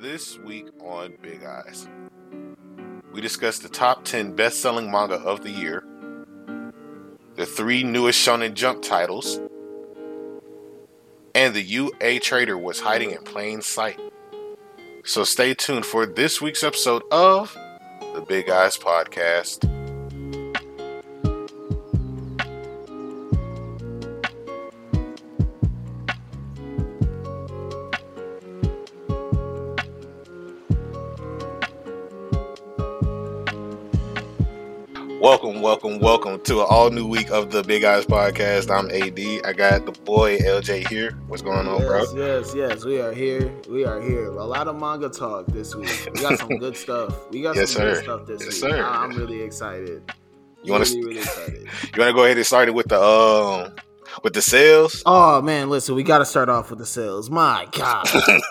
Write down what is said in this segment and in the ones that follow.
This week on Big Eyes, we discuss the top 10 best-selling manga of the year, the 3 newest Shonen Jump titles, and the UA Trader was hiding in plain sight. So stay tuned for this week's episode of the Big Eyes Podcast. Welcome to an all-new week of the Big Eyes Podcast. I'm AD. I got the boy LJ here. What's going on, bro? Yes. We are here. A lot of manga talk this week. We got some good stuff. Good stuff this week. Sir. I'm really excited. Really excited. You want to go ahead and start it with the sales? Oh, man, listen, we got to start off with the sales. My God.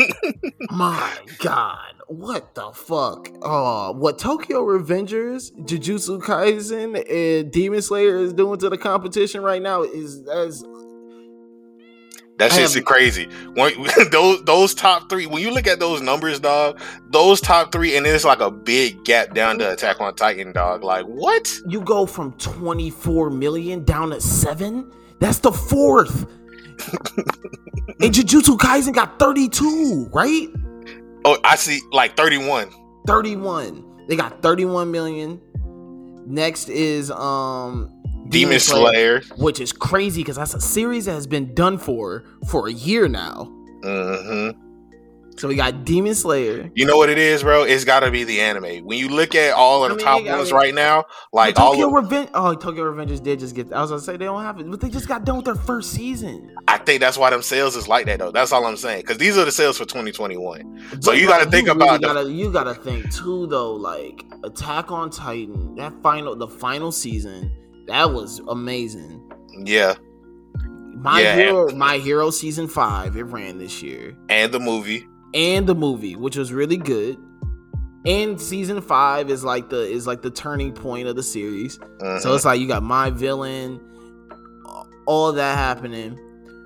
What the fuck? What Tokyo Revengers, Jujutsu Kaisen, and Demon Slayer is doing to the competition right now is shit's crazy. Those top 3, when you look at those numbers, dog, those top 3, and it's like a big gap down to Attack on Titan, dog. Like, what? You go from 24 million down to 7? That's the 4th. And Jujutsu Kaisen got 32, right? Oh, I see, like 31. 31. They got 31 million. Next is Demon Slayer, which is crazy because that's a series that has been done for a year now. Mm-hmm. So we got Demon Slayer. You know what it is, bro? It's got to be the anime. When you look at all of the top ones right now, like Tokyo Revengers did just get. I was gonna say they don't have it, but they just got done with their first season. I think that's why them sales is like that, though. That's all I'm saying. Because these are the sales for 2021. So you got to think about. You got to think too, though. Like Attack on Titan, the final season, that was amazing. Yeah. My Hero season 5, it ran this year, and the movie, which was really good. And season 5 is like the turning point of the series. Mm-hmm. So it's like you got My Villain, all of that happening.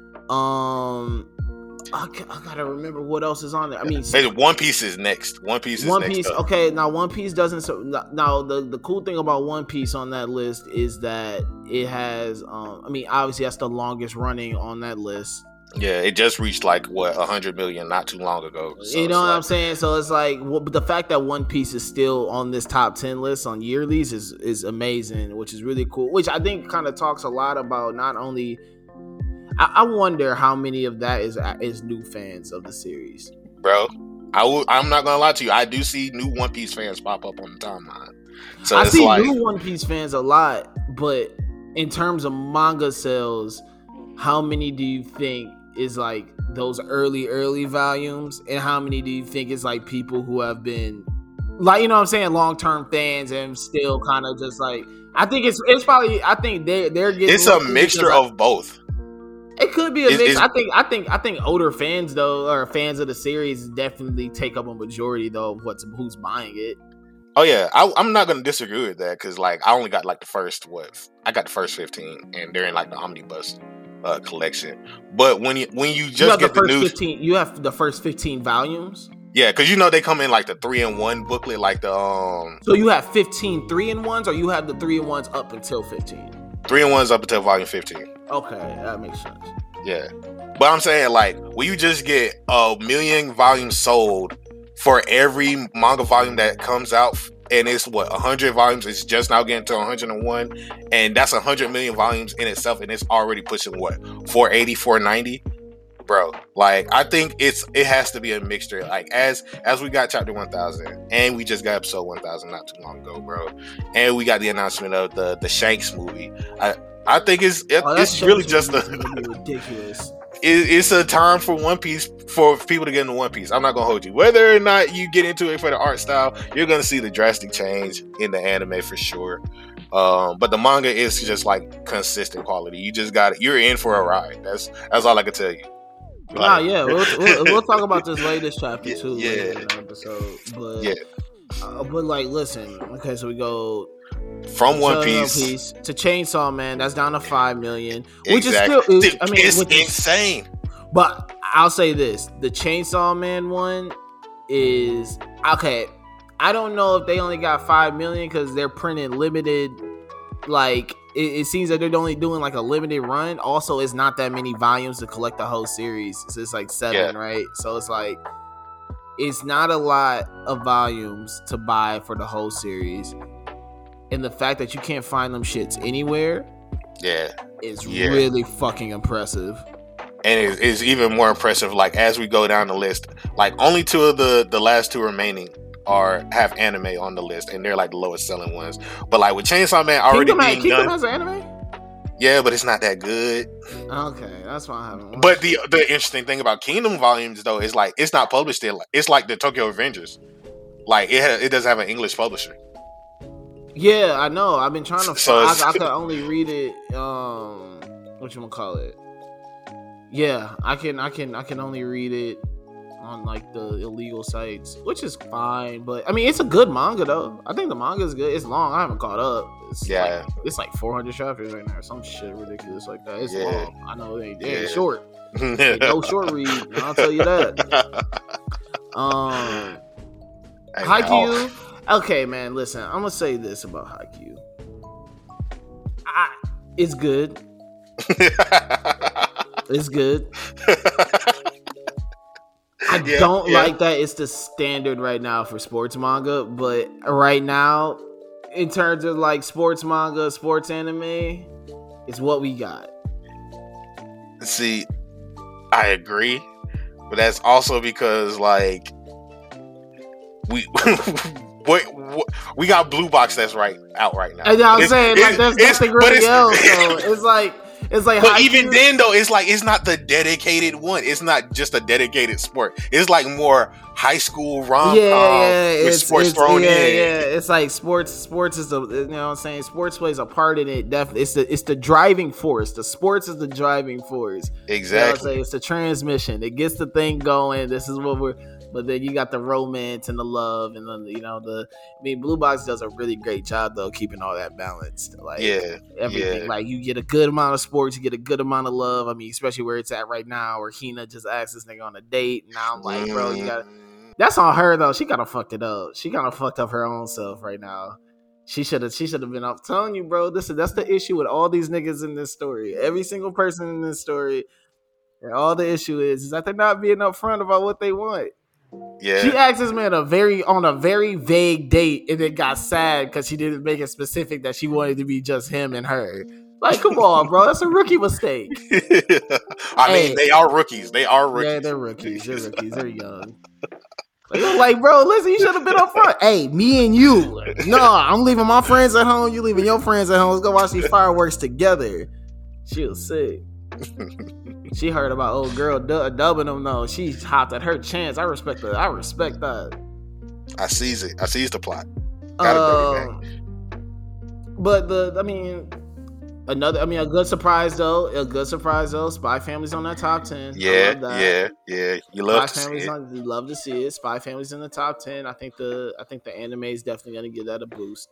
I gotta remember what else is on there. I mean, One Piece is next. One Piece. Okay, now One Piece doesn't. Now the cool thing about One Piece on that list is that it has. I mean, obviously that's the longest running on that list. Yeah, it just reached 100 million not too long ago. So you know what I'm saying? So it's like the fact that One Piece is still on this top 10 list on yearlies is amazing, which is really cool. Which I think kind of talks a lot about not only. I wonder how many of that is new fans of the series, bro. I'm not gonna lie to you. I do see new One Piece fans pop up on the timeline. So I see new One Piece fans a lot, but in terms of manga sales, how many do you think is like those early volumes, and how many do you think is like people who have been like, you know what I'm saying, long-term fans and still kind of just like, I think it's probably, I think they're getting, it's a mixture of both. It could be a mix. I think older fans though, or fans of the series, definitely take up a majority though of who's buying it. Oh yeah, I'm not gonna disagree with that because I only got the first 15, and they're in the omnibus collection. But when you just get the news, 15, you have the first 15 volumes. Yeah, because they come in the 3-in-1 booklet, So you have 15 3-in-1s, or you have the 3-in-1s up until 15. 3-in-1s up until volume 15. Okay, that makes sense. Yeah. But I'm saying, when you just get 1 million volumes sold for every manga volume that comes out, and it's 100 volumes, it's just now getting to 101, and that's 100 million volumes in itself, and it's already pushing 480, 490? Bro, I think it has to be a mixture. As we got chapter 1000, and we just got episode 1000 not too long ago, bro, and we got the announcement of the Shanks movie. I think it's really just ridiculous. It's a time for One Piece, for people to get into One Piece. I'm not gonna hold you. Whether or not you get into it for the art style, you're gonna see the drastic change in the anime for sure. But the manga is just consistent quality. You just got it. You're in for a ride. That's all I can tell you. We'll talk about this latest chapter too. Later in the episode. But listen. Okay, so we go from One Piece to Chainsaw Man. That's down to 5 million, which is still, it's insane. But I'll say this: the Chainsaw Man one is okay. I don't know if they only got 5 million because they're printing limited. Like it seems that they're only doing like a limited run. Also, it's not that many volumes to collect the whole series. So it's like 7, right? So it's like it's not a lot of volumes to buy for the whole series, and the fact that you can't find them shits anywhere, is really fucking impressive. And it's even more impressive. Like as we go down the list, like only 2 of the last 2 remaining have anime on the list, and they're like the lowest selling ones. But like with Chainsaw Man already Kingdom has an anime. Yeah, but it's not that good. Okay, that's why I haven't watched. But the interesting thing about Kingdom volumes though is like it's not published in. It's like the Tokyo Revengers. Like it doesn't have an English publisher. Yeah, I know. I've been trying to. I could only read it. Whatchamacallit? Yeah, I can only read it on like the illegal sites, which is fine. But I mean, it's a good manga though. I think the manga is good. It's long. I haven't caught up. It's like 400 chapters right now. Some shit ridiculous like that. It's long. I know it ain't short. No short read. I'll tell you that. Haikyuu. Okay, man. Listen, I'm gonna say this about Haikyuu. It's good. It's good. I don't like that it's the standard right now for sports manga, but right now, in terms of like sports manga, sports anime, it's what we got. See, I agree, but that's also because like we got Blue Box that's out right now. And I'm saying like that's nothing really else. So it's like, but even then though, it's like it's not the dedicated one. It's not just a dedicated sport. It's like more high school rom-com with sports thrown in. Yeah, it's like sports is the, you know what I'm saying, sports plays a part in it. Definitely, it's the driving force. The sports is the driving force. Exactly. You know, it's the transmission. It gets the thing going. This is what we're. But then you got the romance and the love, and then Blue Box does a really great job though, keeping all that balanced. Like everything, like you get a good amount of sports, you get a good amount of love. I mean, especially where it's at right now, where Hina just asked this nigga on a date. Now I'm like, bro, you got. That's on her though. She kind of fucked it up. She kind of fucked up her own self right now. She should have been off. Telling you, bro. That's the issue with all these niggas in this story. Every single person in this story, and all the issue is that they're not being upfront about what they want. Yeah. She asked this man on a very vague date, and then got sad because she didn't make it specific that she wanted to be just him and her. Like, come on, bro. That's a rookie mistake. I mean, they are rookies. Yeah, they're rookies. They're young. Like, bro, listen, you should have been up front. Hey, me and you. No, I'm leaving my friends at home. You leaving your friends at home. Let's go watch these fireworks together. She was sick. She heard about old girl dubbing them though. She hopped at her chance. I respect that. I respect that. I seize it. I seize the plot. But a good surprise though. Spy Family's on that top 10. Yeah. You love Spy Family's on. You love to see it. Spy Family's in the top 10. I think the anime is definitely gonna give that a boost.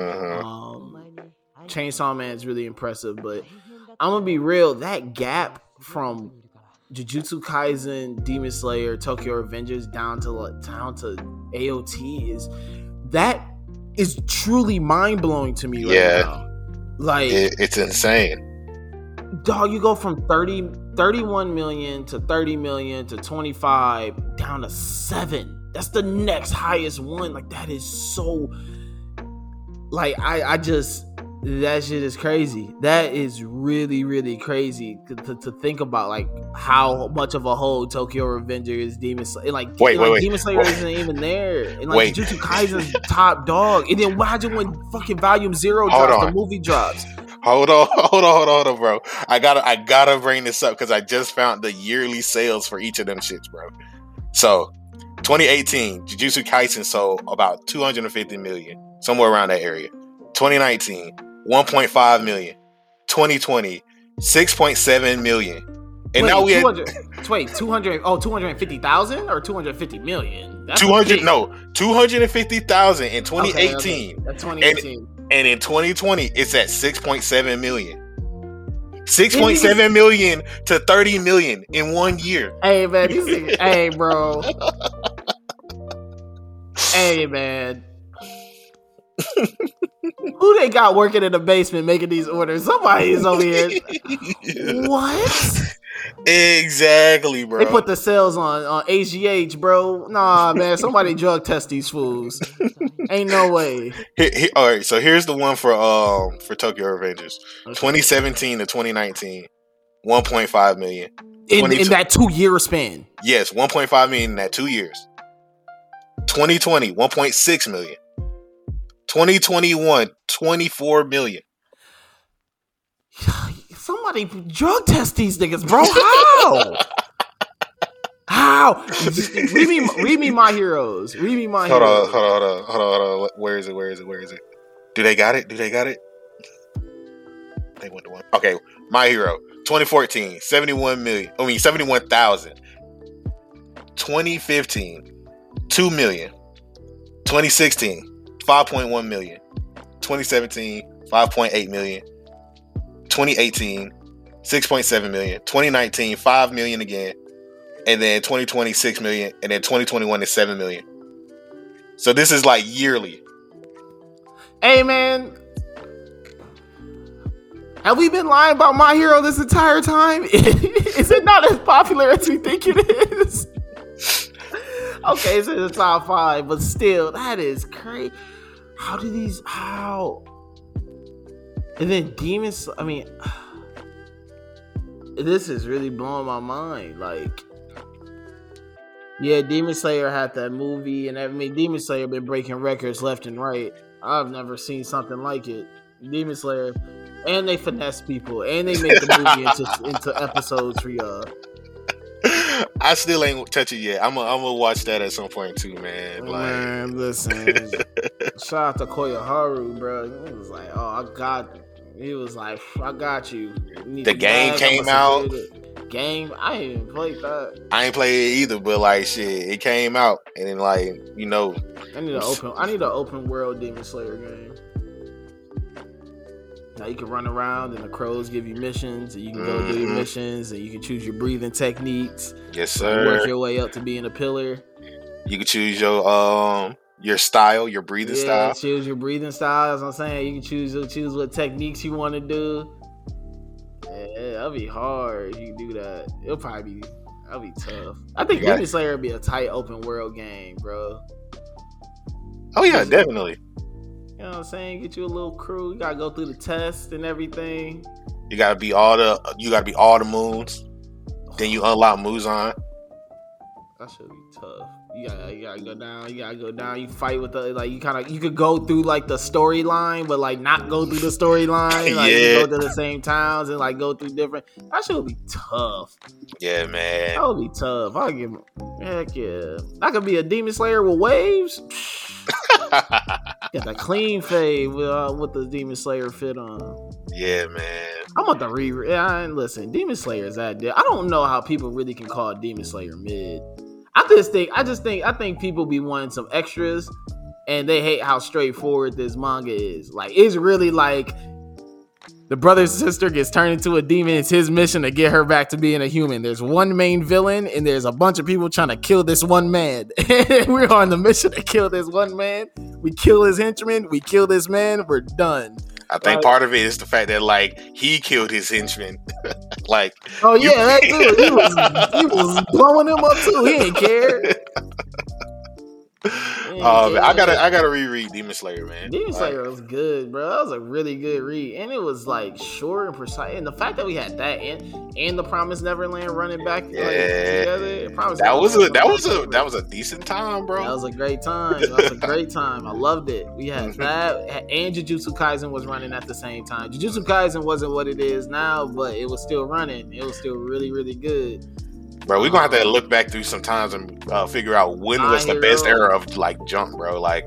Chainsaw Man is really impressive, but I'm gonna be real. That gap from Jujutsu Kaisen, Demon Slayer, Tokyo Revengers down to AOT is truly mind blowing to me right now. Like it's insane. Dog, you go from 31 million to 30 million to 25 down to 7. That's the next highest one. Like that is so. Like I just. That shit is crazy. That is really, really crazy to think about, like how much of a hold Tokyo Revenger is. Demon Slayer. Like, Demon Slayer isn't even there. And like Jujutsu Kaisen's top dog. And then imagine when fucking Volume 0 drops, the movie drops. Hold on, bro. I gotta bring this up because I just found the yearly sales for each of them shits, bro. So 2018, Jujutsu Kaisen sold about 250 million, somewhere around that area. 2019, 1.5 million. 2020, 6.7 million. And now we 250,000 or 250 million? That's 250,000 in 2018. Okay. That's 2018. And in 2020, it's at 6.7 million. 6.7 million to 30 million in 1 year. Hey, man. Hey, bro. Hey man. Who they got working in the basement making these orders? Somebody's over here. What? Exactly, bro. They put the sales on HGH, bro. Nah, man. Somebody drug test these fools. Ain't no way. All right, so here's the one for Tokyo Revengers, 2017 to 2019, 1.5 million. In that 2-year span. Yes, 1.5 million in that 2 years. 2020, 1.6 million. 2021, 24 million. Somebody drug test these niggas, bro. How? How? Read me My Heroes. Read me My Heroes. Hold on. Where is it? Do they got it? They went to one. Okay, My Hero. 2014, 71,000. 2015, 2 million. 2016, 5.1 million. 2017, 5.8 million. 2018, 6.7 million. 2019, 5 million again. And then 2020, 6 million. And then 2021 is 7 million. So this is like yearly. Hey, man. Have we been lying about My Hero this entire time? Is it not as popular as we think it is? Okay, it's in the top 5, but still, that is crazy. How? And then Demons, I mean, this is really blowing my mind. Like, yeah, Demon Slayer had that movie, and Demon Slayer been breaking records left and right. I've never seen something like it. Demon Slayer, and they finesse people, and they make the movie into episodes for y'all. I still ain't touch it yet. I'm gonna watch that at some point too, man. Man, listen. Shout out to Koyoharu, bro. He was like, I got you. The game came out. Game, I ain't even played that. I ain't played it either, but like shit, it came out, and then like I need an open world Demon Slayer game. Now you can run around and the crows give you missions, and you can go do your missions, and you can choose your breathing techniques. Yes, sir. Work your way up to being a pillar. You can choose your style, your breathing style. Choose your breathing style. As I'm saying, you can choose what techniques you want to do. Yeah, that'll be hard if you do that. That'll be tough. I think Demon Slayer would be a tight open world game, bro. Oh yeah, definitely. You know what I'm saying? Get you a little crew. You gotta go through the test and everything. You gotta be all the moons. Then you unlock Muzan. That should be tough. You gotta go down. You fight with you could go through like the storyline, but like not go through the storyline. Like you go to the same towns and like go through different. That should be tough. Yeah, man. That would be tough. Heck yeah. I could be a Demon Slayer with waves. Got that clean fade with the Demon Slayer fit on. Yeah, man. I'm about to listen, Demon Slayer is that dead. I don't know how people really can call Demon Slayer mid. I think people be wanting some extras, and they hate how straightforward this manga is. Like, it's really like the brother and sister gets turned into a demon. It's his mission to get her back to being a human. There's one main villain, and there's a bunch of people trying to kill this one man. We're on the mission to kill this one man. We kill his henchman. We kill this man. We're done. I think part of it is the fact that like he killed his henchman. Like, oh yeah, that dude. He was blowing him up too. He didn't care. I gotta reread Demon Slayer, man. Demon Slayer was good, bro. That was a really good read, and it was like short and precise. And the fact that we had that and the Promised Neverland running back together, that was a decent time, bro. That was a great time. I loved it. We had that, and Jujutsu Kaisen was running at the same time. Jujutsu Kaisen wasn't what it is now, but it was still running. It was still really, really good. Bro, we're gonna have to look back through some times and figure out when was the best era of like Jump, bro. Like,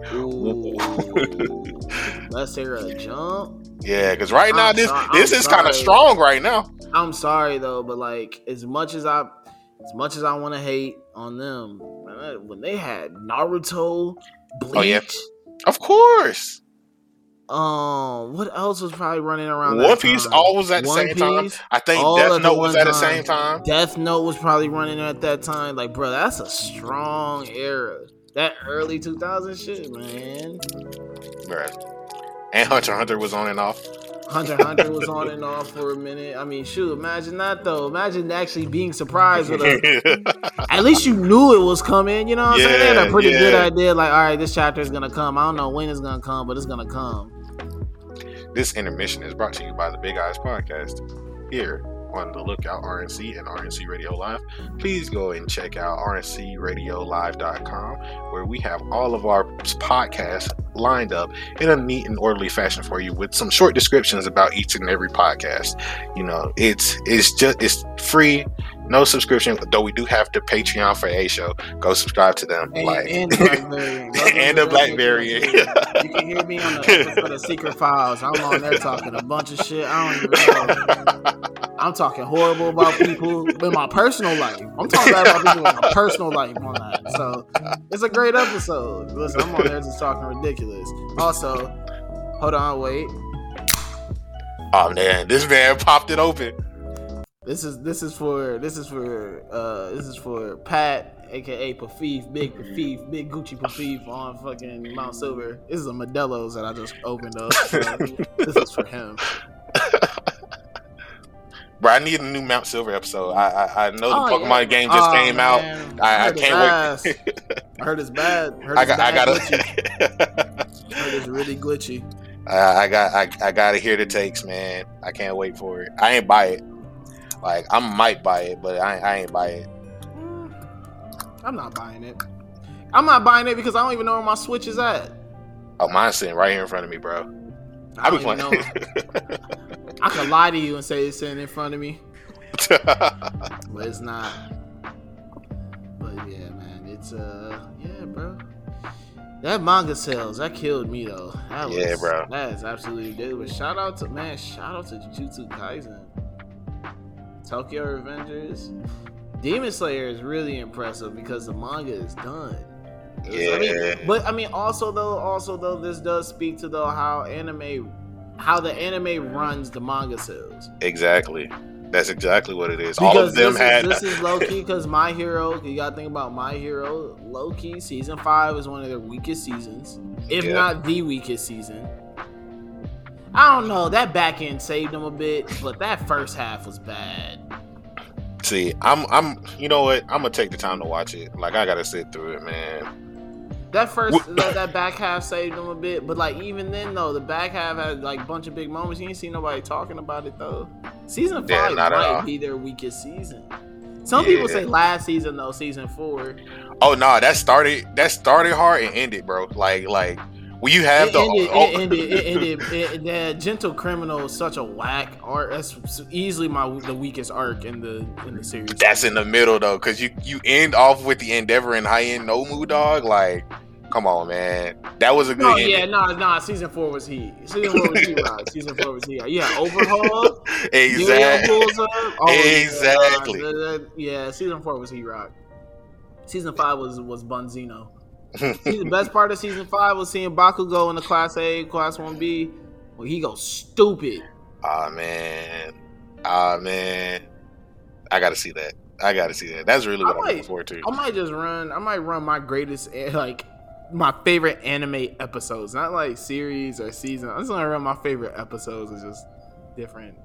best era of Jump. Yeah, because right now this is kind of strong right now. I'm sorry though, but like as much as I want to hate on them, when they had Naruto, Bleach, oh yeah, of course. What else was probably running around? One Piece always at the same time. I think Death Note was at the same time. Death Note was probably running at that time. Like, bro, that's a strong era. That early 2000 shit, man. Bruh. And Hunter x Hunter was on and off. Hunter x Hunter was on and off for a minute. I mean, shoot, imagine that though. Imagine actually being surprised with at least you knew it was coming. You know what I'm saying? They had a pretty good idea. Like, all right, this chapter is gonna come. I don't know when it's gonna come, but it's gonna come. This intermission is brought to you by the Big Eyes Podcast. Here on the Lookout RNC and RNC Radio Live. Please go and check out rncradiolive.com, where we have all of our podcasts lined up in a neat and orderly fashion for you with some short descriptions about each and every podcast. You know, it's free, no subscription, though we do have the Patreon for A Show. Go subscribe to them. And the Black Variant. And the Black Variant. You can hear me on the episode of Secret Files. I'm on there talking a bunch of shit. I don't even know. I'm talking horrible about people in my personal life. I'm talking bad about people in my personal life on that. So it's a great episode. Listen, I'm on there just talking ridiculous. Also, hold on, wait. Oh man, this man popped it open. This is for Pat, aka Pafif, Big Gucci Pafif on fucking Mount Silver. This is a Modelo's that I just opened up. So this is for him. Bro, I need a new Mount Silver episode. I know the Pokemon game just came out. I can't wait. I heard it's bad. I got heard it's really glitchy. I gotta hear the takes, man. I can't wait for it. I ain't buy it. Like, I might buy it, but I ain't buy it. I'm not buying it. I'm not buying it because I don't even know where my Switch is at. Oh, mine's sitting right here in front of me, bro. I be playing. I could lie to you and say it's sitting in front of me, but it's not. But yeah, man, it's yeah, bro. That manga sales, that killed me though. Bro. That is absolutely good. But shout out to Jujutsu Kaisen, Tokyo Revengers, Demon Slayer is really impressive because the manga is done. Yeah. I mean, also though, this does speak to how the anime runs the manga sales. Exactly. That's exactly what it is. Because all of them this is low key because My Hero. You gotta think about My Hero. Low key, season 5 is one of their weakest seasons, if not the weakest season. I don't know. That back end saved them a bit, but that first half was bad. See, I'm. You know what? I'm gonna take the time to watch it. Like, I gotta sit through it, man. That back half saved them a bit, but like even then though, the back half had like a bunch of big moments. You ain't see nobody talking about it though. Season 5 might be their weakest season. Some people say last season though, season 4. Oh no, that started hard and ended, bro. Like when you have it ended. Gentle Criminal is such a whack arc. That's easily the weakest arc in the series. That's in the middle though, because you end off with the Endeavor and High-End Nomu, dog. Like, come on, man. That was a good ending. No. Season 4 was heat. Season 4 was heat. Right? Season 4 was heat. Yeah, Overhaul. Exactly. Yeah, season 4 was heat rock. Season 5 was Bunzino. The best part of season 5 was seeing Bakugo in the Class A, Class 1B, where he goes stupid. Ah man. I gotta see that. That's really what I'm looking forward to. I might run my greatest, like, my favorite anime episodes, not like series or season. I'm just gonna run my favorite episodes of just different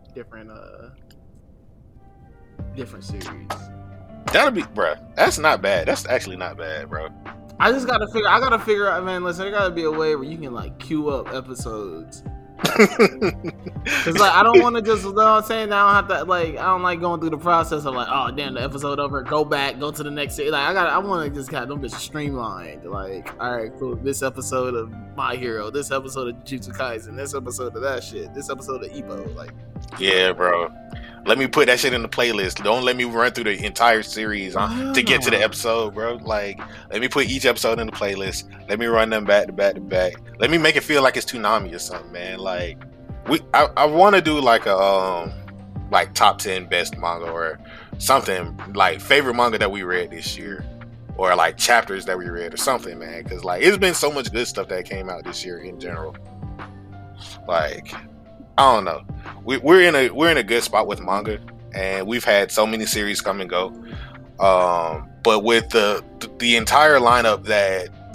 series. That'll be, bro. That's not bad. That's actually not bad, bro. I gotta figure out, man. Listen, there gotta be a way where you can like queue up episodes. Cause like I don't want to just, you know what I'm saying, I don't have to, like, I don't like going through the process of like, oh damn, the episode over, go back, go to the next series. Like I want to just have them just streamlined. Like, all right, cool. This episode of My Hero, this episode of Jujutsu Kaisen, this episode of that shit, this episode of Ippo. Like, yeah, bro. Let me put that shit in the playlist. Don't let me run through the entire series to get to the episode, bro. Like, let me put each episode in the playlist. Let me run them back to back to back. Let me make it feel like it's Toonami or something, man. Like, I want to do like a like top 10 best manga or something, like favorite manga that we read this year, or like chapters that we read or something, man. Because like it's been so much good stuff that came out this year in general. Like, I don't know. We're in a good spot with manga, and we've had so many series come and go. But with the entire lineup that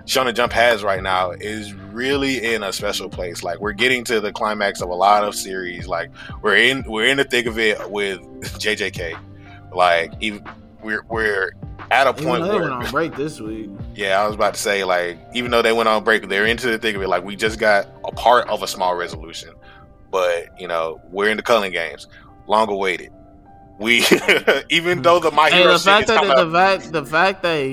Shonen Jump has right now is really in a special place. Like we're getting to the climax of a lot of series. Like we're in the thick of it with JJK. Like we're at a point they where went on break this week. Yeah, I was about to say, like, even though they went on break, they're into the thick of it. Like we just got a part of a small resolution, but we're in the culling games, long awaited. We even though the My Hero shit is coming up, the fact that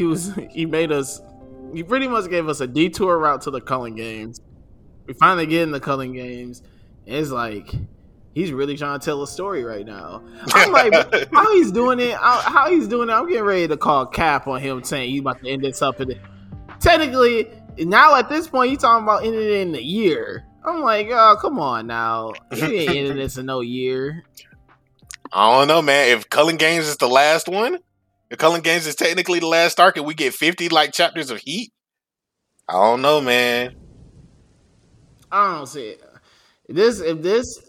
he pretty much gave us a detour route to the culling games. We finally get in the culling games. It's like he's really trying to tell a story right now. I'm like, how he's doing it? How he's doing it? I'm getting ready to call cap on him saying he's about to end this up in it. Technically, now at this point, he's talking about ending it in a year. I'm like, oh, come on now. You ain't ending this in no year. I don't know, man. If Culling Games is the last one, if Culling Games is technically the last arc, and we get 50 chapters of heat, I don't know, man. I don't see it. If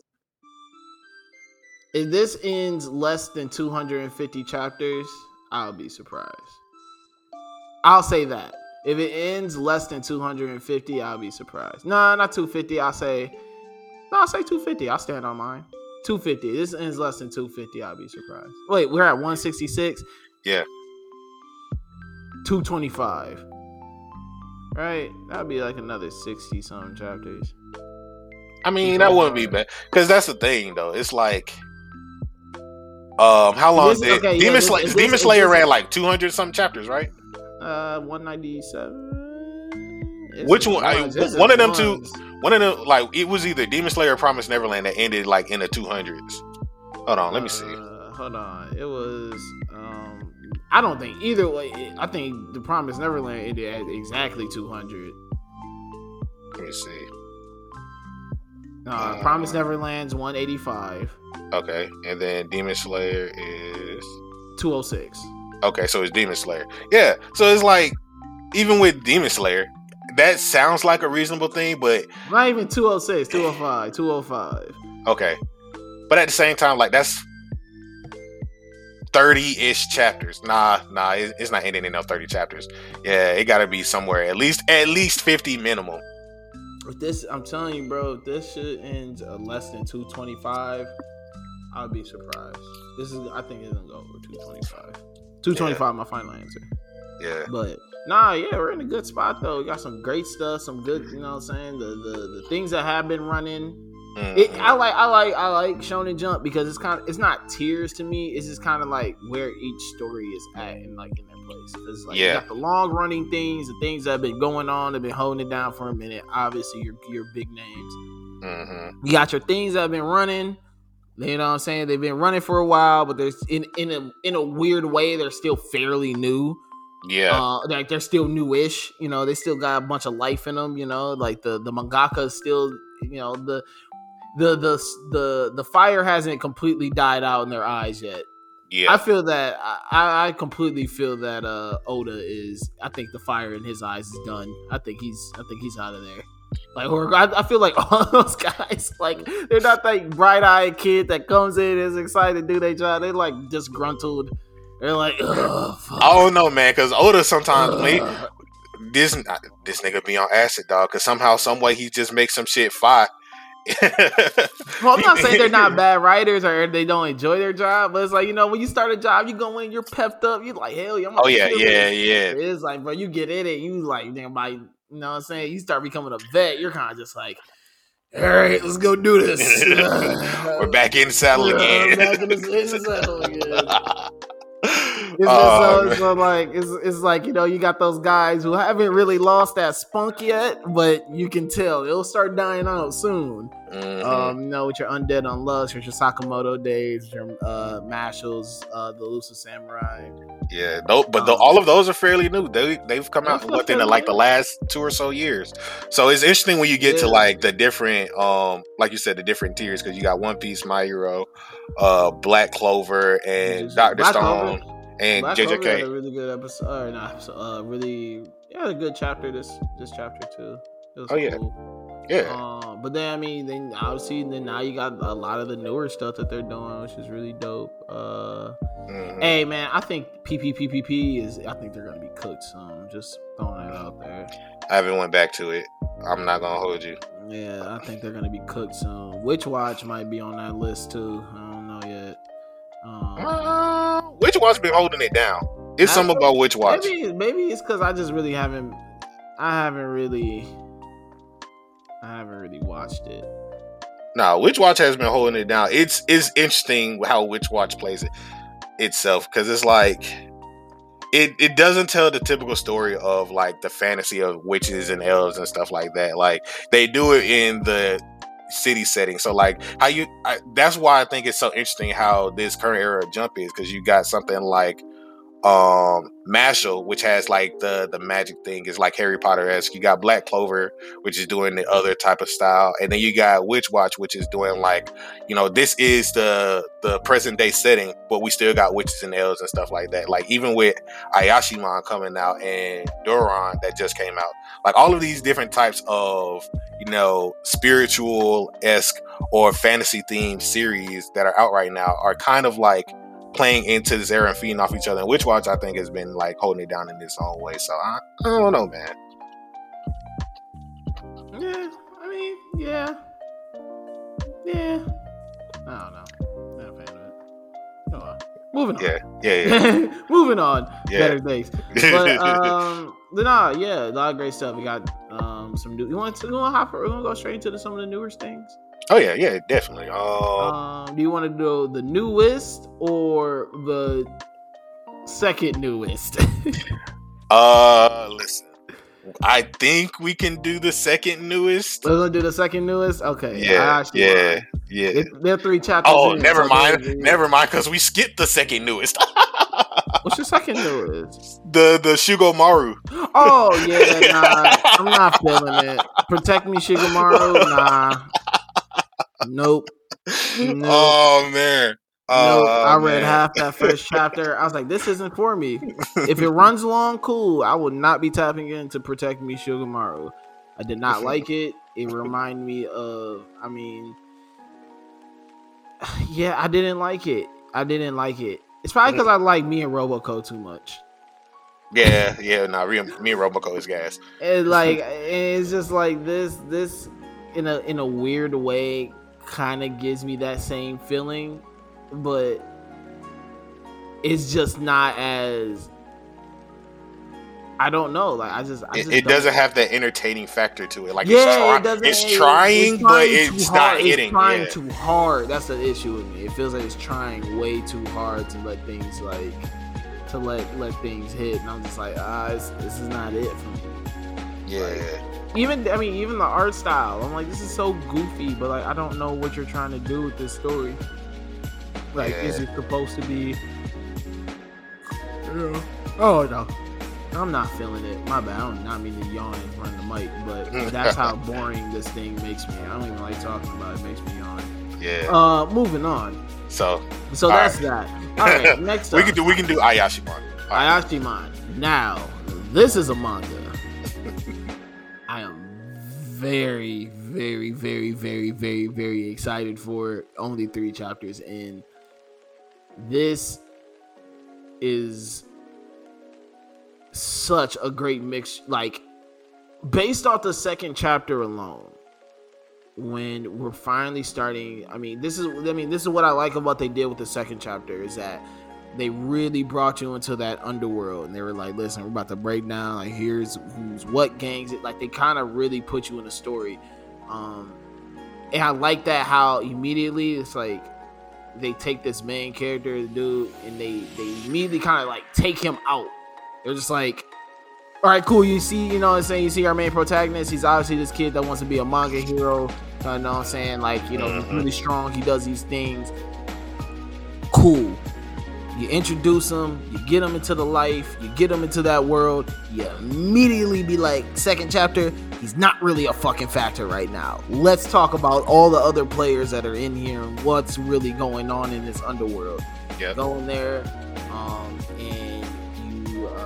this ends less than 250 chapters, I'll be surprised. I'll say that. If it ends less than 250, I'll be surprised. No, not 250. I'll say 250. I'll stand on mine. 250. This ends less than 250. I'll be surprised. Wait, we're at 166. Yeah. 225. Right? That'd be like another 60 something chapters. I mean, that wouldn't be bad. Because that's the thing, though. It's like, how long did Demon Slayer ran like 200 something chapters, right? 197. Which one? One of them two. One of them, like, it was either Demon Slayer or Promised Neverland that ended like in the 200s. Hold on, let me see. Hold on, it was. I don't think either way. I think the Promised Neverland ended at exactly 200. Let me see. Promised Neverland's 185. Okay, and then Demon Slayer is 206. Okay, so it's Demon Slayer. Yeah, so it's like, even with Demon Slayer, that sounds like a reasonable thing, but not even 206, 205, 205. Okay, but at the same time, like, that's 30-ish chapters. Nah, it's not ending in no 30 chapters. Yeah, it got to be somewhere at least 50 minimum. If this, I'm telling you, bro, if this shit ends less than 225, I'll be surprised. I think it's gonna go over 225. 225, my final answer. Yeah. But we're in a good spot though. We got some great stuff, some good, you know what I'm saying? The things that have been running. Mm-hmm. I like Shonen Jump because it's not tiers to me. It's just kind of like where each story is at and like in their place. Because you got the long running things, the things that have been going on, have been holding it down for a minute. Obviously, your big names. Mm-hmm. You got your things that have been running. You know what I'm saying? They've been running for a while, but there's in a weird way, they're still fairly new. Yeah. Like they're still newish. You know, they still got a bunch of life in them. You know, like the mangaka is still, you know, the fire hasn't completely died out in their eyes yet. Yeah. I feel that I completely feel that Oda is. I think the fire in his eyes is done. I think he's out of there. Like, or I feel like all those guys, like, they're not that bright-eyed kid that comes in and is excited to do their job. They're like disgruntled. They're like, ugh, fuck. I don't know, man, because Oda sometimes this nigga be on acid, dog. Because somehow, some way, he just makes some shit fire. Well, I'm not saying they're not bad writers or they don't enjoy their job, but it's like, you know, when you start a job, you go in, you're pepped up, you're like, hell yeah, yeah. It's like, bro, you get in it, you like, damn, you know what I'm saying? You start becoming a vet, you're kind of just like, all right, let's go do this. We're back in the saddle again. Back in the saddle again. It's like, you know, you got those guys who haven't really lost that spunk yet, but you can tell it'll start dying out soon. Mm-hmm. You know, with your Undead Unluck, with your Sakamoto days, your Mashl's, the Elusive Samurai. Yeah, all of those are fairly new. They've come out within the last 2 or so years. So it's interesting when you get to like the different, like you said, the different tiers, because you got One Piece, My Hero, Black Clover, and Dr. Stone, and Black JJK. Clover had a really good episode. Really, a good chapter. This chapter too. It was cool. Yeah. But then I mean, then obviously, then now you got a lot of the newer stuff that they're doing, which is really dope. Hey man, I think PPPPP is. I think they're gonna be cooked soon. Just throwing it out there. I haven't went back to it. I'm not gonna hold you. Yeah, I think they're gonna be cooked soon. Witch Watch might be on that list too. I don't know yet. Witch Watch been holding it down. It's something about Witch Watch. Maybe it's because I just really haven't. I haven't really watched it. No, Witch Watch has been holding it down. It's interesting how Witch Watch plays itself, because it's like it doesn't tell the typical story of like the fantasy of witches and elves and stuff like that. Like they do it in the city setting. So like that's why I think it's so interesting how this current era of Jump is, because you got something like Mashal, which has like the magic thing, is like Harry Potter-esque. You got Black Clover, which is doing the other type of style, and then you got Witch Watch, which is doing like, this is the present day setting, but we still got witches and elves and stuff like that. Like even with Ayashimon coming out and Doron that just came out, like all of these different types of spiritual-esque or fantasy themed series that are out right now are kind of like playing into this era and feeding off each other. And Witch Watch, I think, has been like holding it down in its own way. So I don't know, man. Yeah, I mean, yeah. I don't know. Not a fan of it. Oh, well. Moving on. Yeah. Moving on. Yeah. Better days. But a lot of great stuff. We got some new. You want to hop? We're gonna go straight into some of the newer things. Oh yeah, definitely. Do you want to do the newest or the second newest? Listen, I think we can do the second newest. We're gonna do the second newest. Okay. Yeah. They're 3 chapters. Oh, never mind, because we skipped the second newest. What's your second newest? The Shugomaru. Oh yeah, nah, I'm not feeling it. Protect Me, Shugomaru. Nah. Nope. Oh man. I read half that first chapter. I was like, this isn't for me. If it runs long, cool. I would not be tapping in to Protect Me, Shugomaru. I did not like it. It reminded me of, I didn't like it. It's probably because I like Me and Roboco too much. Yeah. Nah, me and Roboco is gas. It's just like this in a weird way kind of gives me that same feeling, but it's just not as, I don't know. Like it doesn't have that entertaining factor to it. Like it's trying, but it's not hitting. It's trying too hard. That's the issue with me. It feels like it's trying way too hard to let things let things hit, and I'm just like, this is not it for me. Yeah. Like, even the art style, I'm like, this is so goofy, but like I don't know what you're trying to do with this story. Like, is it supposed to be? Oh no, I'm not feeling it. My bad. I do not mean to yawn in front of the mic, but that's how boring this thing makes me. I don't even like talking about it. It makes me yawn. Yeah. Moving on. So that's that. All right. Next up, we can do Ayashimon. Ayashimon. Now, this is a manga I am very, very, very, very, very, very excited for. Only 3 chapters in. This is such a great mix. Like, based off the second chapter alone, when we're finally starting, this is what I like about what they did with the second chapter, is that they really brought you into that underworld, and they were like, listen, we're about to break down, like, here's who's what gangs it. Like, they kind of really put you in a story. And I like that, how immediately it's like they take this main character, the dude, and they immediately kind of like take him out. They're just like, all right, cool, you see, you know what I'm saying, you see our main protagonist, he's obviously this kid that wants to be a manga hero, you know what I'm saying, like, you know, he's really strong, he does these things, cool. You introduce him, you get him into the life, you get him into that world, you immediately be like, second chapter, he's not really a fucking factor right now. Let's talk about all the other players that are in here and what's really going on in this underworld. Yep. Go in there, and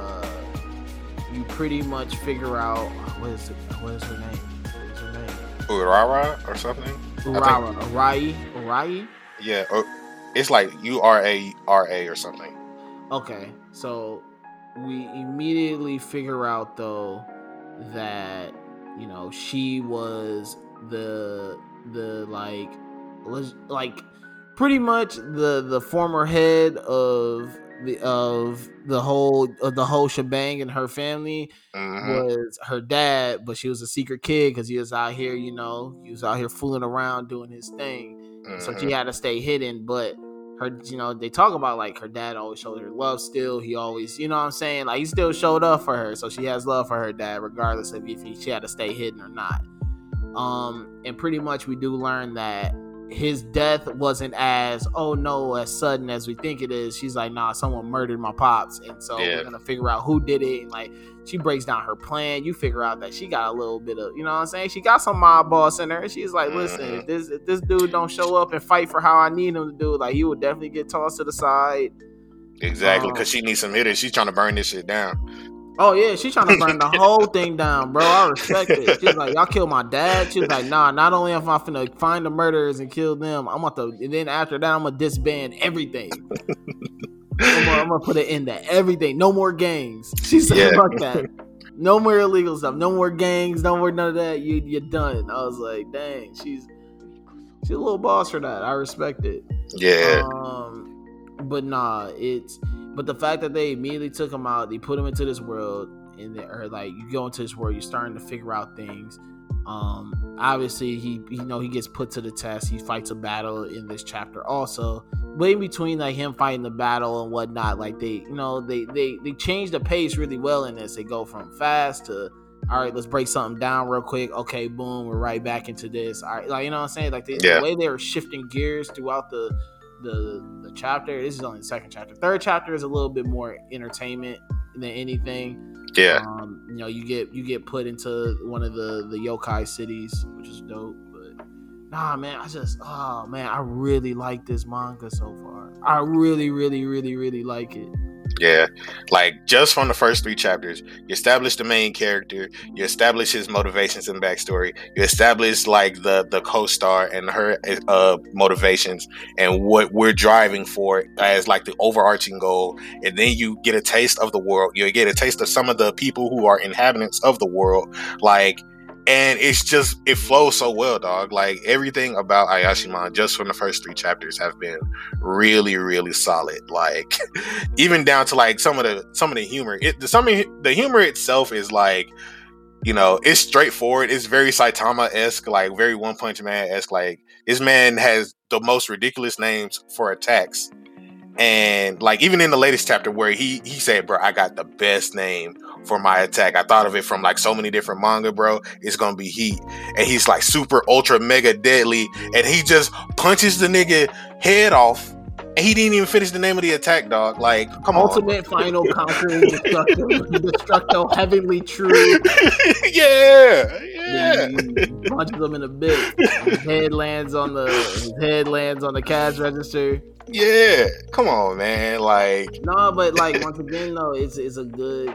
you pretty much figure out, what is her name? Urara or something. Urara, Urai. Yeah, or it's like URARA or something. Okay, so we immediately figure out though that she was the like pretty much the former head of the whole shebang, and her family was her dad, but she was a secret kid because he was out here fooling around doing his thing. So she had to stay hidden, but her, they talk about like her dad always showed her love still. He always, what I'm saying, like he still showed up for her. So she has love for her dad regardless of if she had to stay hidden or not. And pretty much we do learn that his death wasn't as sudden as we think it is. She's like, nah, someone murdered my pops, and so we're gonna figure out who did it. And like she breaks down her plan. You figure out that she got a little bit of, she got some mob boss in her. She's like, listen, if this dude don't show up and fight for how I need him to do, like he would definitely get tossed to the side. Exactly, because she needs some hitters. She's trying to burn this shit down. Oh yeah, she's trying to burn the whole thing down, bro. I respect it. She's like, y'all killed my dad. She's like, nah, not only am I finna find the murderers and kill them, I'm about to, and then after that, I'm gonna disband everything. I'm gonna put it in that everything. No more gangs. She said, fuck that. No more illegal stuff. No more gangs. No more none of that. You're done. I was like, dang, she's a little boss for that. I respect it. Yeah. But nah, but the fact that they immediately took him out, they put him into this world, and you go into this world, you're starting to figure out things. Obviously he gets put to the test. He fights a battle in this chapter also. But in between like him fighting the battle and whatnot, like they change the pace really well in this. They go from fast to, all right, let's break something down real quick. Okay, boom, we're right back into this. All right, like, you know what I'm saying? Like the way they were shifting gears throughout the chapter. This is only the second chapter. Third chapter is a little bit more entertainment than anything. Yeah. You get put into one of the yokai cities, which is dope. But nah, man, I really like this manga so far. I really, really, really, really like it. Yeah, like just from the first 3 chapters, you establish the main character, you establish his motivations and backstory, you establish like the co-star and her motivations and what we're driving for as like the overarching goal, and then you get a taste of the world, you get a taste of some of the people who are inhabitants of the world, like. And it flows so well, dog. Like everything about Ayashimon, just from the first 3 chapters, have been really, really solid. Like even down to like some of the humor. The humor itself is like, it's straightforward. It's very Saitama-esque, like very One Punch Man-esque. Like this man has the most ridiculous names for attacks. And like even in the latest chapter where he said, bro, I got the best name for my attack. I thought of it from like so many different manga, bro. It's gonna be Heat. And he's like super ultra mega deadly, and he just punches the nigga head off, and he didn't even finish the name of the attack, dog. Like, come Ultimate on. Final Conquering Destructo Heavenly True. Yeah. He punches him in the bit. His head lands on the cash register. Yeah, come on, man. Like, no, but like once again, though, it's a good.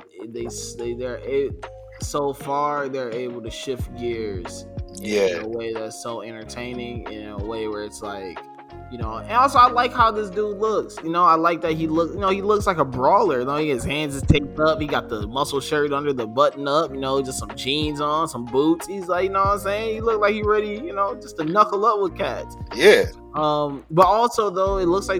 So far they're able to shift gears. In a way that's so entertaining, in a way where it's like, and also I like how this dude looks. I like that he looks like a brawler. His hands is taped up. He got the muscle shirt under the button up. Just some jeans on, some boots. He's like, what I'm saying? He look like he ready, just to knuckle up with cats. Yeah. But also though, it looks like,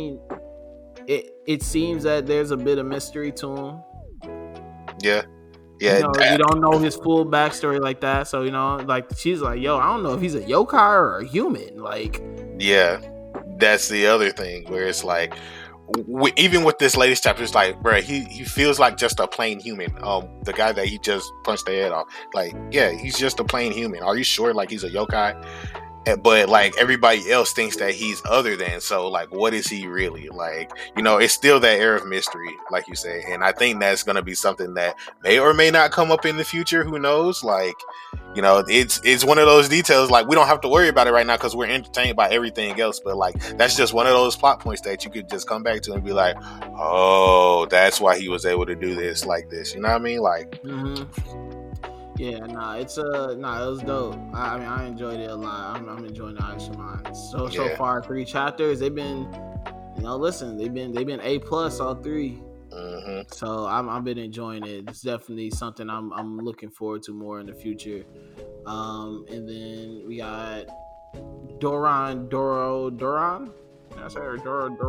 it seems that there's a bit of mystery to him. Yeah. Yeah, you don't know his full backstory like that. So, like she's like, yo, I don't know if he's a yokai or a human. Like, yeah, that's the other thing where it's like, even with this latest chapter, it's like, bro, he feels like just a plain human. The guy that he just punched the head off, like, yeah, he's just a plain human. Are you sure? Like, he's a yokai? But like everybody else thinks that he's other than, so like what is he really? Like, it's still that air of mystery, like you say, and I think that's going to be something that may or may not come up in the future. Who knows? Like, it's one of those details, like we don't have to worry about it right now because we're entertained by everything else, but like that's just one of those plot points that you could just come back to and be like, oh, that's why he was able to do this like this, you know what I mean? Like, Yeah, nah, it's nah, it was dope. I mean, I enjoyed it a lot. I'm enjoying the Aishamon. So Yeah. far, 3 chapters. They've been, listen, they've been A+ all three. Hmm. So I've been enjoying it. It's definitely something I'm looking forward to more in the future. And then we got Doron. Did I say her?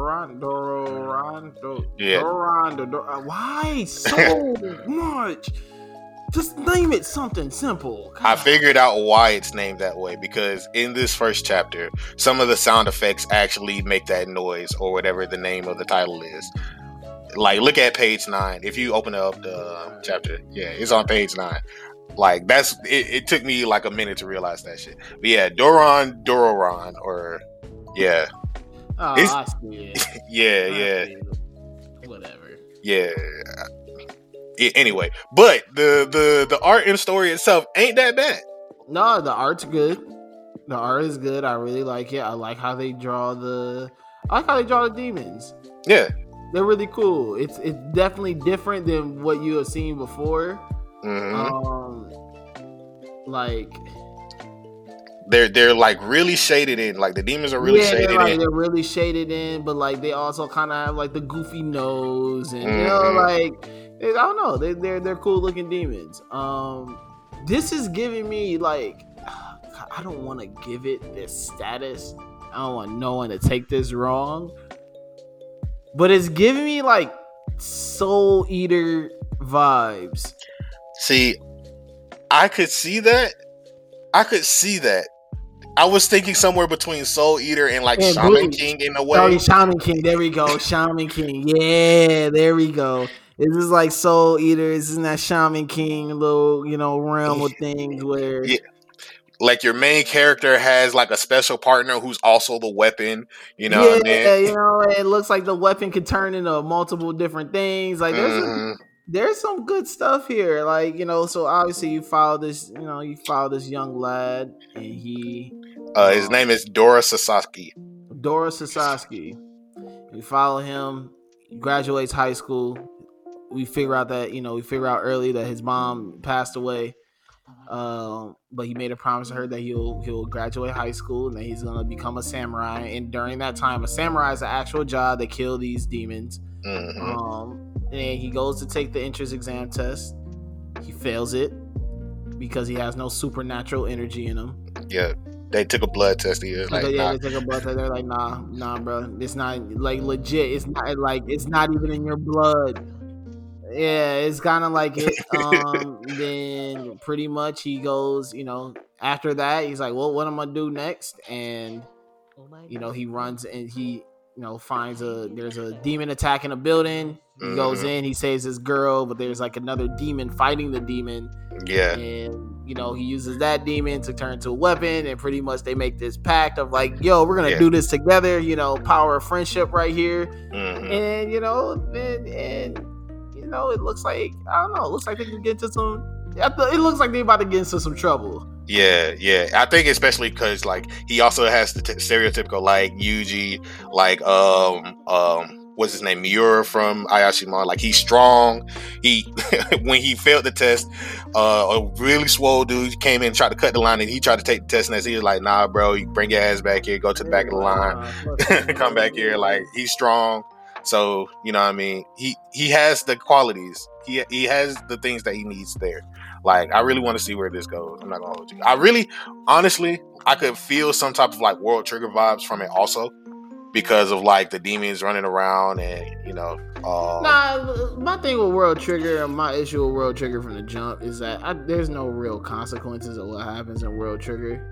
Yeah. Why so much? Just name it something simple. I God. figured out why it's named that way, because in this first chapter, some of the sound effects actually make that noise or whatever the name of the title is. Like, look at page 9. If you open up the chapter, yeah, it's on page 9. Like, that's it. It took me like a minute to realize that shit. But yeah, Dororon, or yeah, Oh, it's I see it. yeah. Whatever. Yeah. Anyway, but the art and story itself ain't that bad. No, the art's good. The art is good. I really like it. I like how they draw the demons. Yeah. They're really cool. It's definitely different than what you have seen before. Mm-hmm. Like they're like really shaded in. Like the demons are really shaded in. They're really shaded in, but like they also kind of have like the goofy nose, and like I don't know, they're cool looking demons. This is giving me like, I don't want to give it this status. I don't want no one to take this wrong, but it's giving me like Soul Eater vibes. See, I could see that. I was thinking somewhere between Soul Eater and like Shaman King in a way. Oh, Shaman King. There we go. Shaman King. Yeah, there we go. This is like Soul Eater. This is that Shaman King little, realm of things where, like your main character has like a special partner who's also the weapon. and it looks like the weapon could turn into multiple different things. Like there's some good stuff here. Like, so obviously you follow this young lad, and he his name is Dora Sasaki. We follow him. He graduates high school. We figure out early that his mom passed away. But he made a promise to her that he'll graduate high school and that he's gonna become a samurai. And during that time, a samurai is an actual job that kill these demons. And he goes to take the entrance exam test. He fails it because he has no supernatural energy in him. Yeah, they took a blood test. He was like, they took a blood test. They're like, nah, bro, it's not like legit. It's not even in your blood. Yeah, it's kind of like it. Then pretty much he goes, after that, he's like, well, what am I gonna do next? And he runs and he finds there's a demon attacking a building. He goes in, he saves his girl, but there's like another demon fighting the demon. Yeah. And he uses that demon to turn into a weapon, and pretty much they make this pact of like, yo, we're gonna do this together, power of friendship right here. And it looks like, I don't know, it looks like they can get into some, it looks like they're about to get into some trouble. Yeah. I think especially because like he also has the stereotypical like Yuji, like what's his name, Miura from Ayashimon. Like he's strong. He when he failed the test, a really swole dude came in and tried to cut the line, and he tried to take the test, and he was like, nah, bro, you bring your ass back here, go to the back of the line, come back here. Like he's strong. So what I mean, he has the qualities. He has the things that he needs there. Like I really want to see where this goes. I'm not gonna hold you. I really, honestly, I could feel some type of like World Trigger vibes from it also, because of like the demons running around and my thing with World Trigger, and my issue with World Trigger from the jump is that there's no real consequences of what happens in World Trigger.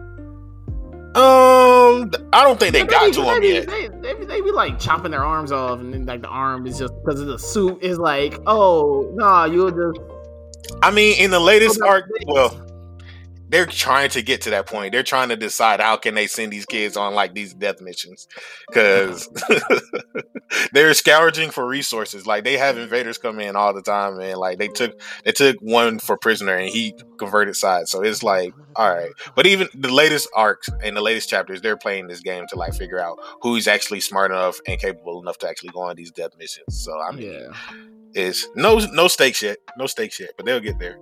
I don't think they got to him yet. They be like chopping their arms off, and then like the arm is just because of the suit is like, oh nah, you'll just. I mean, in the latest arc, well, they're trying to get to that point. They're trying to decide how can they send these kids on like these death missions, because they're scrounging for resources. Like they have invaders come in all the time, and like they took one for prisoner, and he converted sides. So it's like, all right. But even the latest arcs and the latest chapters, they're playing this game to like figure out who's actually smart enough and capable enough to actually go on these death missions. So I mean, it's no stakes yet, but they'll get there.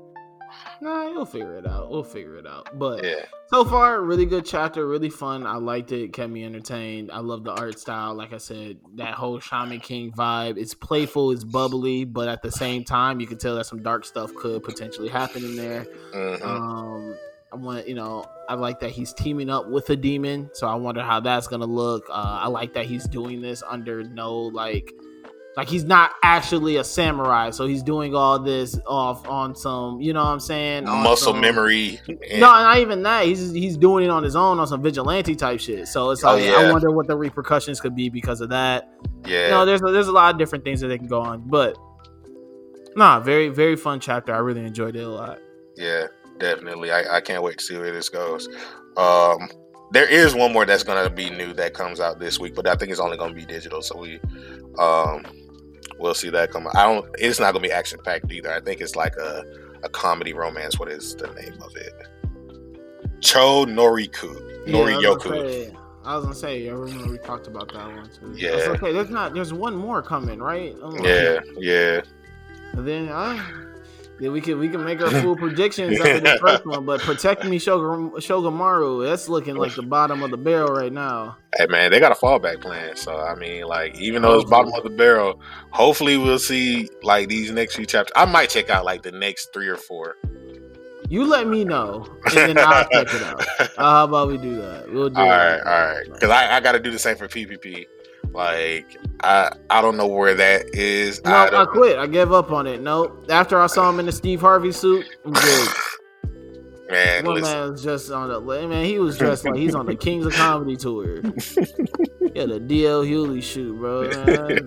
Nah, you'll figure it out. We'll figure it out. But Yeah. so far, really good chapter, really fun. I liked it. Kept me entertained. I love the art style. Like I said, that whole Shaman King vibe. It's playful, it's bubbly, but at the same time, you can tell that some dark stuff could potentially happen in there. Mm-hmm. I like that he's teaming up with a demon, so I wonder how that's gonna look. I like that he's doing this under no like he's not actually a samurai, so he's doing all this off on some, you know what I'm saying, on muscle memory. No, not even that. He's doing it on his own on some vigilante type shit. So it's like, I wonder what the repercussions could be because of that. Yeah, there's a lot of different things that they can go on, but very, very fun chapter. I really enjoyed it a lot. Yeah, definitely. I can't wait to see where this goes. There is one more that's gonna be new that comes out this week, but I think it's only gonna be digital, so we'll see that come out. It's not gonna be action packed either. I think it's like a comedy romance. What is the name of it? Cho Noriyoku. I was gonna say, I remember we talked about that one too. Yeah. Okay, there's one more coming, right? Yeah. And then we can make our full predictions after the first one, but Protect Me Shogamaru, that's looking like the bottom of the barrel right now. Hey man, they got a fallback plan. So I mean, like, even though it's bottom of the barrel, hopefully we'll see like these next few chapters. I might check out like the next 3 or 4. You let me know, and then I'll check it out. How about we do that? We'll do all right. Because I got to do the same for PPP. Like, I don't know where that is. No, I quit. I gave up on it. Nope. After I saw him in the Steve Harvey suit, I'm good. Man, one man was just on the man. He was dressed like he's on the Kings of Comedy tour. Yeah, the DL Hewley shoot, bro. Man.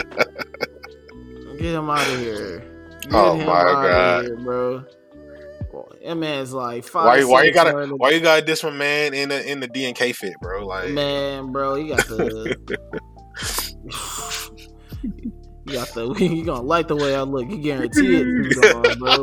Get him out of here. Get him my out God, of here, bro. That man's like 5. Why you got this one, man, in the DNK fit, bro? Like, man, bro, he got the. You gonna like the way I look. You guarantee it, bro.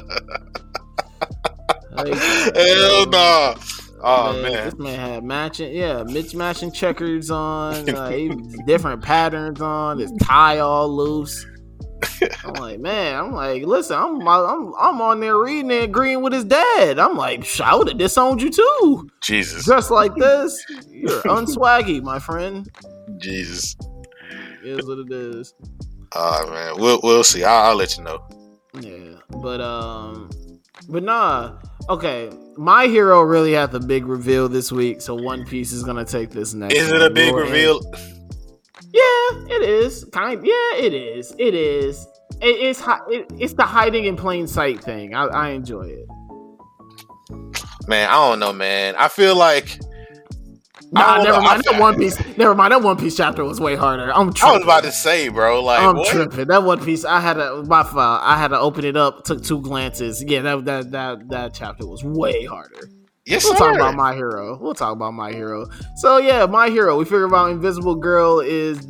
Hell no. Oh man, this man had matching checkers on, different patterns on, his tie all loose. I'm like, listen, I'm on there reading and agreeing with his dad. I'm like, I would have disowned you too. Jesus, dressed like this, you're unswaggy, my friend. Jesus, it is what it is. Oh man, we'll see. I'll let you know. Yeah, but nah. Okay, My Hero really had the big reveal this week, so One Piece is gonna take this next. Is it a big reveal? Yeah, it is. It is. It is. It's the hiding in plain sight thing. I enjoy it. Man, I don't know, man. I feel like. Never mind. That One Piece chapter was way harder. I'm tripping. I was about to say, bro. Like, I'm tripping. That One Piece, I had to open it up. Took 2 glances. Yeah, that chapter was way harder. Yes, we'll talk about My Hero. So yeah, My Hero. We figured out Invisible Girl is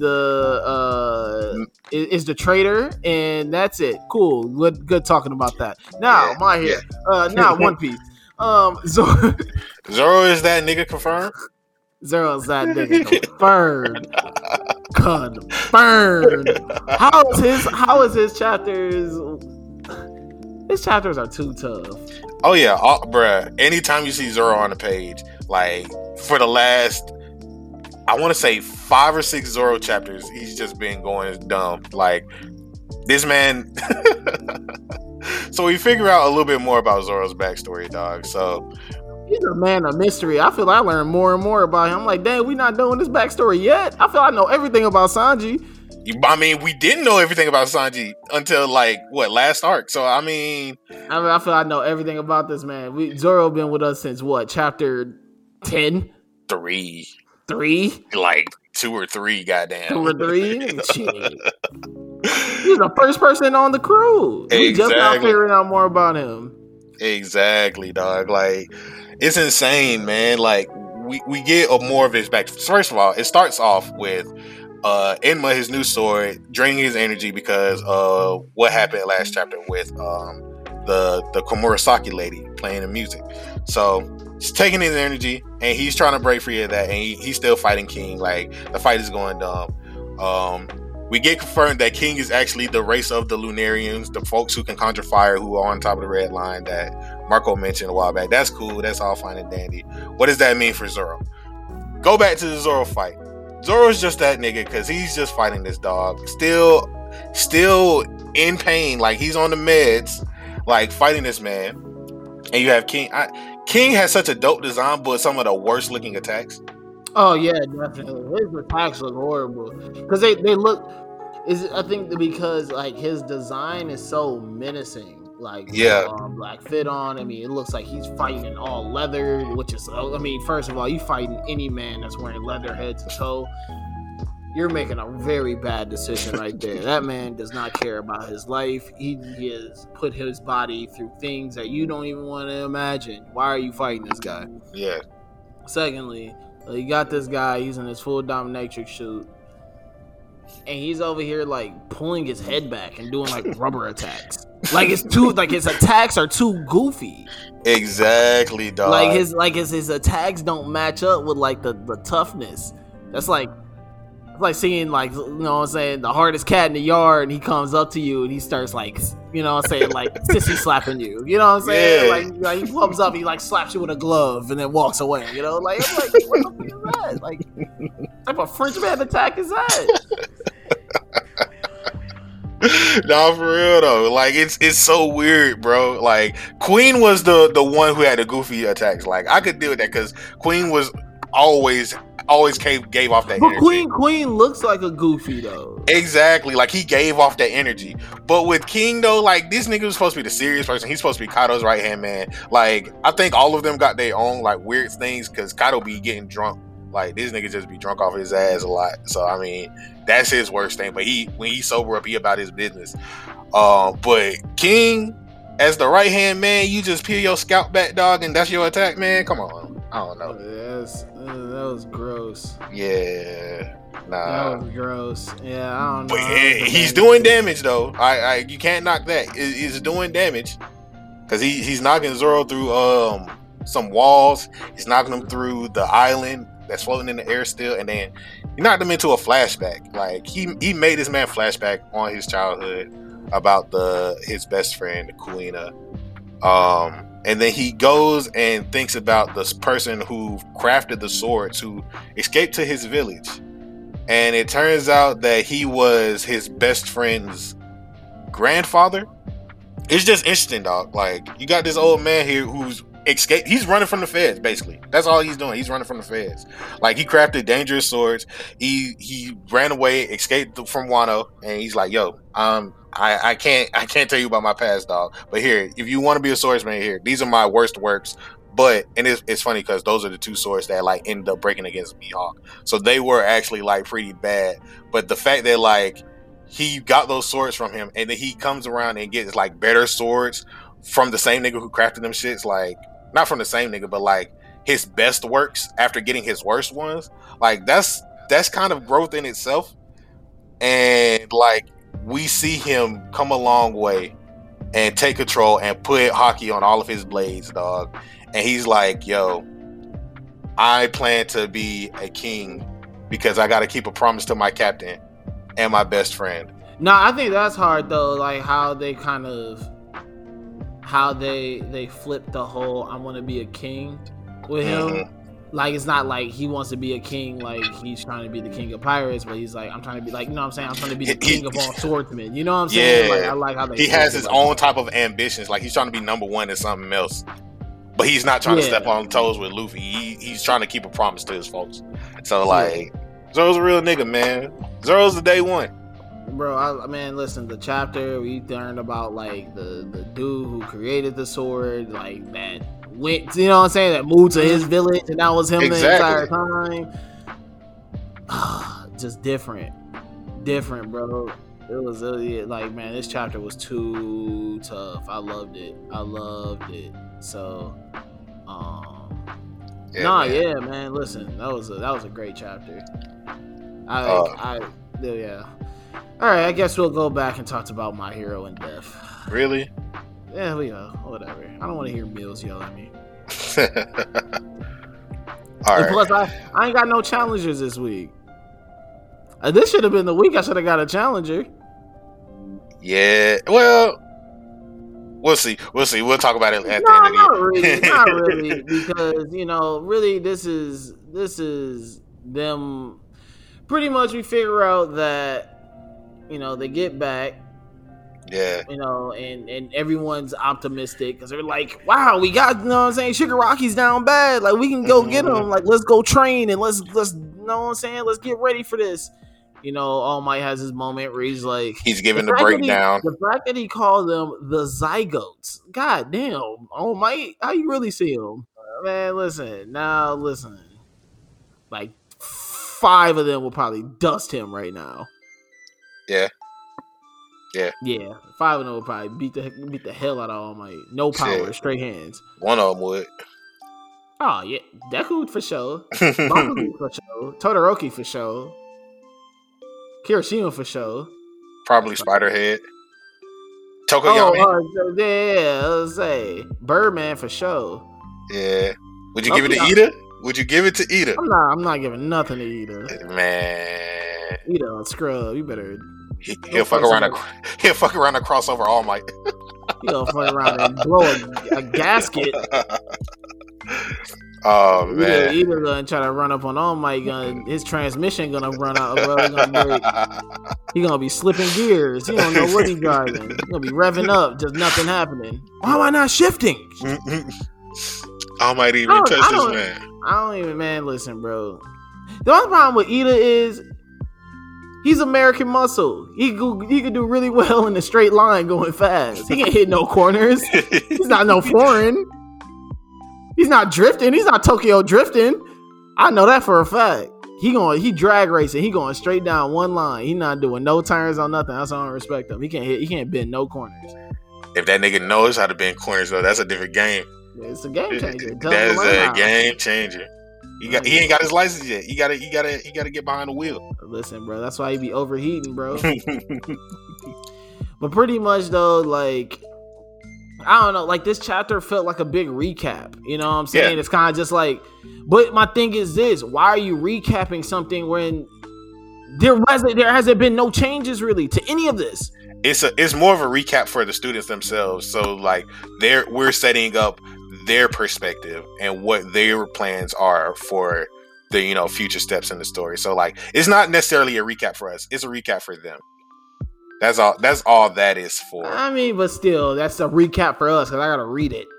the traitor, and that's it. Cool. Good talking about that. Now, My Hero. Now One Piece. Zoro is that nigga confirmed? Zero's that nigga confirmed. How is his chapters? His chapters are too tough. Oh yeah, bruh. Anytime you see Zoro on the page, like for the last, I want to say 5 or 6 Zoro chapters, he's just been going dumb. Like this man. So we figure out a little bit more about Zoro's backstory, dog. So he's a man of mystery. I feel I learn more and more about him. I'm like, dang, we not knowing this backstory yet. I feel I know everything about Sanji. I mean, we didn't know everything about Sanji until last arc. So I feel I know everything about this man. Zoro been with us since what, chapter 10? 3. Like 2 or 3, goddamn. 2 or 3? Shit. He's the first person on the crew. Exactly. We just now figuring out more about him. Exactly, dog. Like, it's insane, man. Like, we get more of his back. First of all, it starts off with Enma, his new sword, draining his energy because of what happened last chapter with the Komurasaki lady playing the music. So he's taking his energy and he's trying to break free of that, and he's still fighting King. Like, the fight is going dumb. We get confirmed that King is actually the race of the Lunarians, the folks who can conjure fire, who are on top of the red line that Marco mentioned a while back. That's cool. That's all fine and dandy. What does that mean for Zoro? Go back to the Zoro fight. Zoro's just that nigga because he's just fighting this dog. Still in pain. Like, he's on the meds, like, fighting this man. And you have King. King has such a dope design, but some of the worst looking attacks. Oh yeah, definitely. His attacks look horrible because they look. I think because like his design is so menacing. Like, yeah, black fit on. I mean, it looks like he's fighting in all leather, which is. I mean, first of all, you fighting any man that's wearing leather head to toe. You're making a very bad decision right there. That man does not care about his life. He has put his body through things that you don't even want to imagine. Why are you fighting this guy? Yeah. Secondly, you got this guy. He's in his full dominatrix suit, and he's over here like pulling his head back and doing like rubber attacks. Like, it's too, like, his attacks are too goofy. Exactly, dog. Like his attacks don't match up with like the toughness. That's like. It's like seeing, like, you know what I'm saying, the hardest cat in the yard, and he comes up to you and he starts, like, you know what I'm saying, like, sissy slapping you. You know what I'm saying? Yeah. Like he comes up, he, like, slaps you with a glove and then walks away. You know? Like, I'm like, what the fuck is that? Like, what type of Frenchman attack is that? No, for real though. Like, it's so weird, bro. Like, Queen was the one who had the goofy attacks. Like, I could deal with that because Queen was always gave off that energy. Queen looks like a goofy though. Exactly, like he gave off that energy. But with King though, like, this nigga was supposed to be the serious person. He's supposed to be Kaido's right hand man. Like, I think all of them got their own like weird things because Kaido be getting drunk. Like, this nigga just be drunk off his ass a lot. So I mean, that's his worst thing. But when he sober up, he about his business. But King, as the right hand man, you just peel your scalp back, dog, and that's your attack, man. Come on. I don't know. Yes, that was gross. Yeah, nah. That was gross. Yeah, I don't know. But he's doing damage though. You can't knock that. He's doing damage because he's knocking Zoro through some walls. He's knocking him through the island that's floating in the air still, and then he knocked him into a flashback. Like, he made this man flashback on his childhood about his best friend Kuina. And then he goes and thinks about this person who crafted the swords, who escaped to his village. And it turns out that he was his best friend's grandfather. It's just interesting, dog. Like, you got this old man here who's escaped. He's running from the feds, basically. That's all he's doing. He's running from the feds. Like, he crafted dangerous swords. He ran away, escaped from Wano, and he's like, yo, I can't tell you about my past, dog. But here, if you want to be a swordsman, here, these are my worst works. But, and it's funny because those are the two swords that like ended up breaking against Mihawk. So they were actually like pretty bad. But the fact that like he got those swords from him, and then he comes around and gets like better swords from the same nigga who crafted them shits, like, not from the same nigga, but like his best works after getting his worst ones. Like, that's kind of growth in itself. And like, we see him come a long way and take control and put hockey on all of his blades, dog. And he's like, yo, I plan to be a king because I got to keep a promise to my captain and my best friend. No, I think that's hard though. Like, how they flip the whole I want to be a king with him. Like, it's not like he wants to be a king, like he's trying to be the king of pirates, but he's like, I'm trying to be like, you know what I'm saying? I'm trying to be the king of all swordsmen. You know what I'm saying? Like, I like how he has his own type of ambitions. Like, he's trying to be number one in something else. But he's not trying to step on toes with Luffy. He's trying to keep a promise to his folks. So, like, Zoro's a real nigga, man. Zoro's the day one. Bro, man, listen, the chapter, we learned about, like, the dude who created the sword, like, that went, you know what I'm saying, that moved to his village, and that was him the entire time. Just different, bro. It was like, man, this chapter was too tough. I loved it. So, man, listen, that was a great chapter. Yeah. All right, I guess we'll go back and talk about My Hero and Death. Really? Yeah, we go. Whatever. I don't want to hear Mills yell at me. All right. Plus, I ain't got no challengers this week. This should have been the week I should have got a challenger. Yeah, well, we'll see. We'll talk about it at the end of the year. Not really, because really, this is them. Pretty much, we figure out that they get back. Yeah. And everyone's optimistic because they're like, wow, we got, what I'm saying, Shigaraki's down bad. Like, we can go get him. Like, let's go train and let's what I'm saying? Let's get ready for this. All Might has his moment where he's like, he's giving the breakdown. The fact that he called them the Zygotes. God damn. All Might, how you really see him? Man, listen. Like, 5 of them will probably dust him right now. Yeah. 5 of them will probably beat the hell out of All Might. No power, straight hands. One of them would. Oh yeah, Deku for sure. Bakugo for sure. Todoroki for sure. Kirishima for sure. Probably Spiderhead. Tokoyami. Let's say Birdman for sure. Yeah. Would you give it to Ida? Would you give it to Ida? I'm not giving nothing to Ida. Man. Ida, scrub. You better. He'll fuck around and crossover All Might. He'll fuck around and blow a gasket. Oh man! Either gonna try to run up on All Might. His transmission gonna run out, bro. He gonna be slipping gears. He don't know what he's driving. He gonna be revving up, just nothing happening. Why am I not shifting? All Might even touch this man. I don't even, man. Listen, bro. The only problem with Ida is he's American muscle. He could do really well in a straight line going fast. He can't hit no corners. He's not no foreign. He's not drifting. He's not Tokyo drifting. I know that for a fact. He drag racing. He going straight down one line. He not doing no turns on nothing. That's why I don't respect him. He can't bend no corners. If that nigga knows how to bend corners though, that's a different game. It's a game changer. That's a game changer. He ain't got his license yet. He gotta get behind the wheel. Listen, bro, that's why he be overheating, bro. But pretty much though, like, I don't know, like this chapter felt like a big recap. You know what I'm saying? Yeah. It's kind of just like, but my thing is this: why are you recapping something when there hasn't been no changes really to any of this? It's more of a recap for the students themselves. So like we're setting up their perspective and what their plans are for the future steps in the story. So like it's not necessarily a recap for us, it's a recap for them. That's all that is for. I mean, but still, that's a recap for us because I gotta read it.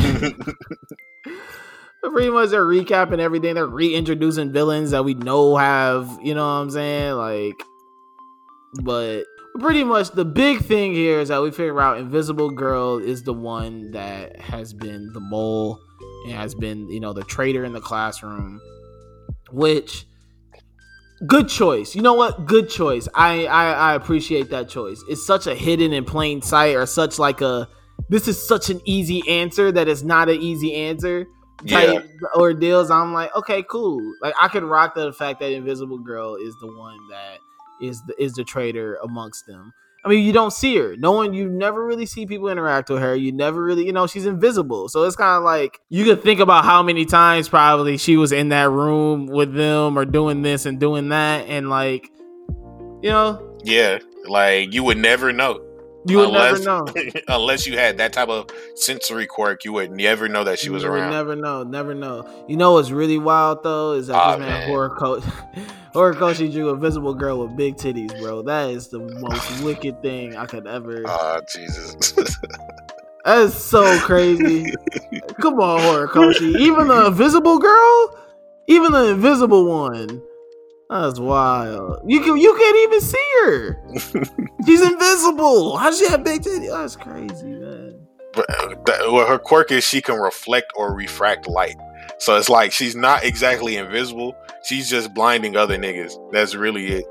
Pretty much they're recapping everything. They're reintroducing villains that we know have, you know what I'm saying? Like, but pretty much the big thing here is that we figure out Invisible Girl is the one that has been the mole and has been, the traitor in the classroom, which good choice. You know what? Good choice. I appreciate that choice. It's such a hidden in plain sight or such like this is such an easy answer that it's not an easy answer type ordeals. I'm like, okay, cool. Like I could rock the fact that Invisible Girl is the one that is the traitor amongst them. I mean, you don't see her. You never really see people interact with her. You never really, she's invisible. So it's kind of like, you could think about how many times probably she was in that room with them or doing this and doing that. And like, Yeah, like you would never know. Never know. Unless you had that type of sensory quirk, you would never know that she was around. Never know. You know what's really wild though is that this man Horikoshi drew a Invisible Girl with big titties, bro. That is the most wicked thing I could ever. Oh Jesus. That is so crazy. Come on, Horikoshi. Even the Invisible Girl, even the invisible one. That's wild. You can't even see her. She's invisible. How does she have big titties? That's crazy, man. But her quirk is she can reflect or refract light. So it's like she's not exactly invisible. She's just blinding other niggas. That's really it.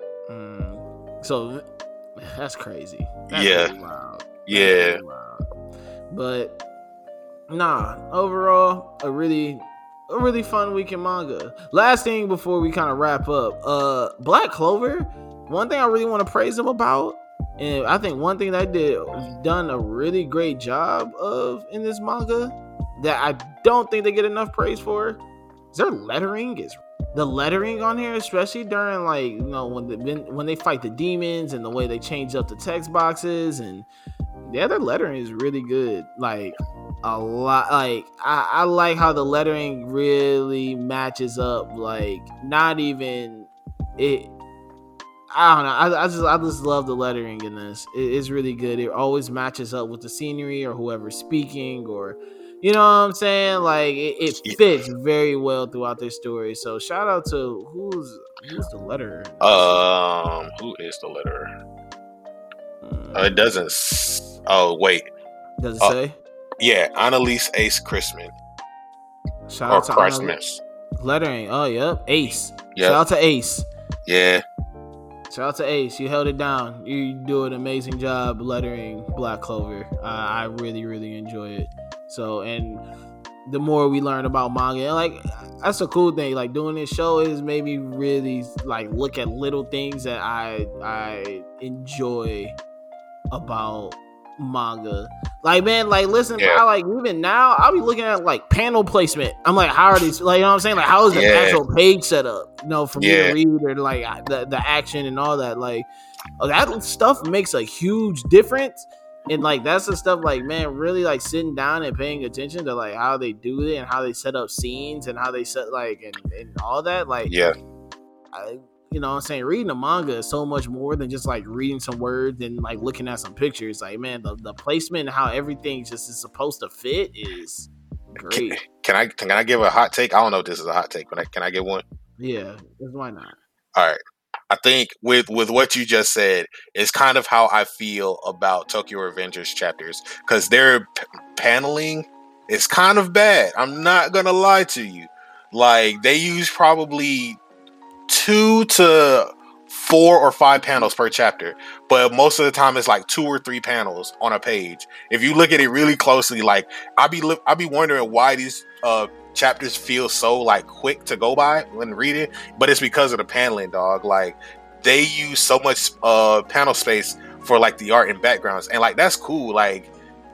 So that's crazy. That's really wild. Yeah. Really wild. But overall, a really fun week in manga. Last thing before we kind of wrap up, Black Clover, one thing I really want to praise them about, and I think one thing that done a really great job of in this manga that I don't think they get enough praise for, is their lettering is the lettering on here, especially during like when they fight the demons and the way they change up the text boxes, and the other lettering is really good. Like a lot. Like I like how the lettering really matches up. Like not even it. I don't know. I just love the lettering in this. It's really good. It always matches up with the scenery or whoever's speaking, or you know what I'm saying. Like it fits very well throughout their story. So shout out to who's the letterer. Who is the letterer? It doesn't. Oh wait. Does it say? Yeah, Annalise Ace Christman. Shout out to Christmas. Lettering. Oh yep, Ace. Yep. Shout out to Ace. Yeah. Shout out to Ace. You held it down. You do an amazing job lettering Black Clover. I really, really enjoy it. So, and the more we learn about manga, like that's a cool thing. Like doing this show is maybe really like look at little things that I enjoy about manga. Like man, like listen, I like even now I'll be looking at like panel placement. I'm like, how are these? Like you know what I'm saying? Like how is the actual page set up? You know, for me to read or like the action and all that. Like that stuff makes a huge difference. And like that's the stuff like man, really like sitting down and paying attention to like how they do it and how they set up scenes and how they set like and all that. Like you know what I'm saying? Reading a manga is so much more than just like reading some words and like looking at some pictures. Like, man, the placement and how everything just is supposed to fit is great. Can I give a hot take? I don't know if this is a hot take, but can I get one? Yeah, why not? All right. I think with what you just said is kind of how I feel about Tokyo Revengers chapters, because their paneling is kind of bad. I'm not going to lie to you. Like, they use probably 2 to 4 or 5 panels per chapter, but most of the time it's like 2 or 3 panels on a page. If you look at it really closely, like I'll be wondering why these chapters feel so like quick to go by when reading, but it's because of the paneling, dog. Like they use so much panel space for like the art and backgrounds, and like that's cool. Like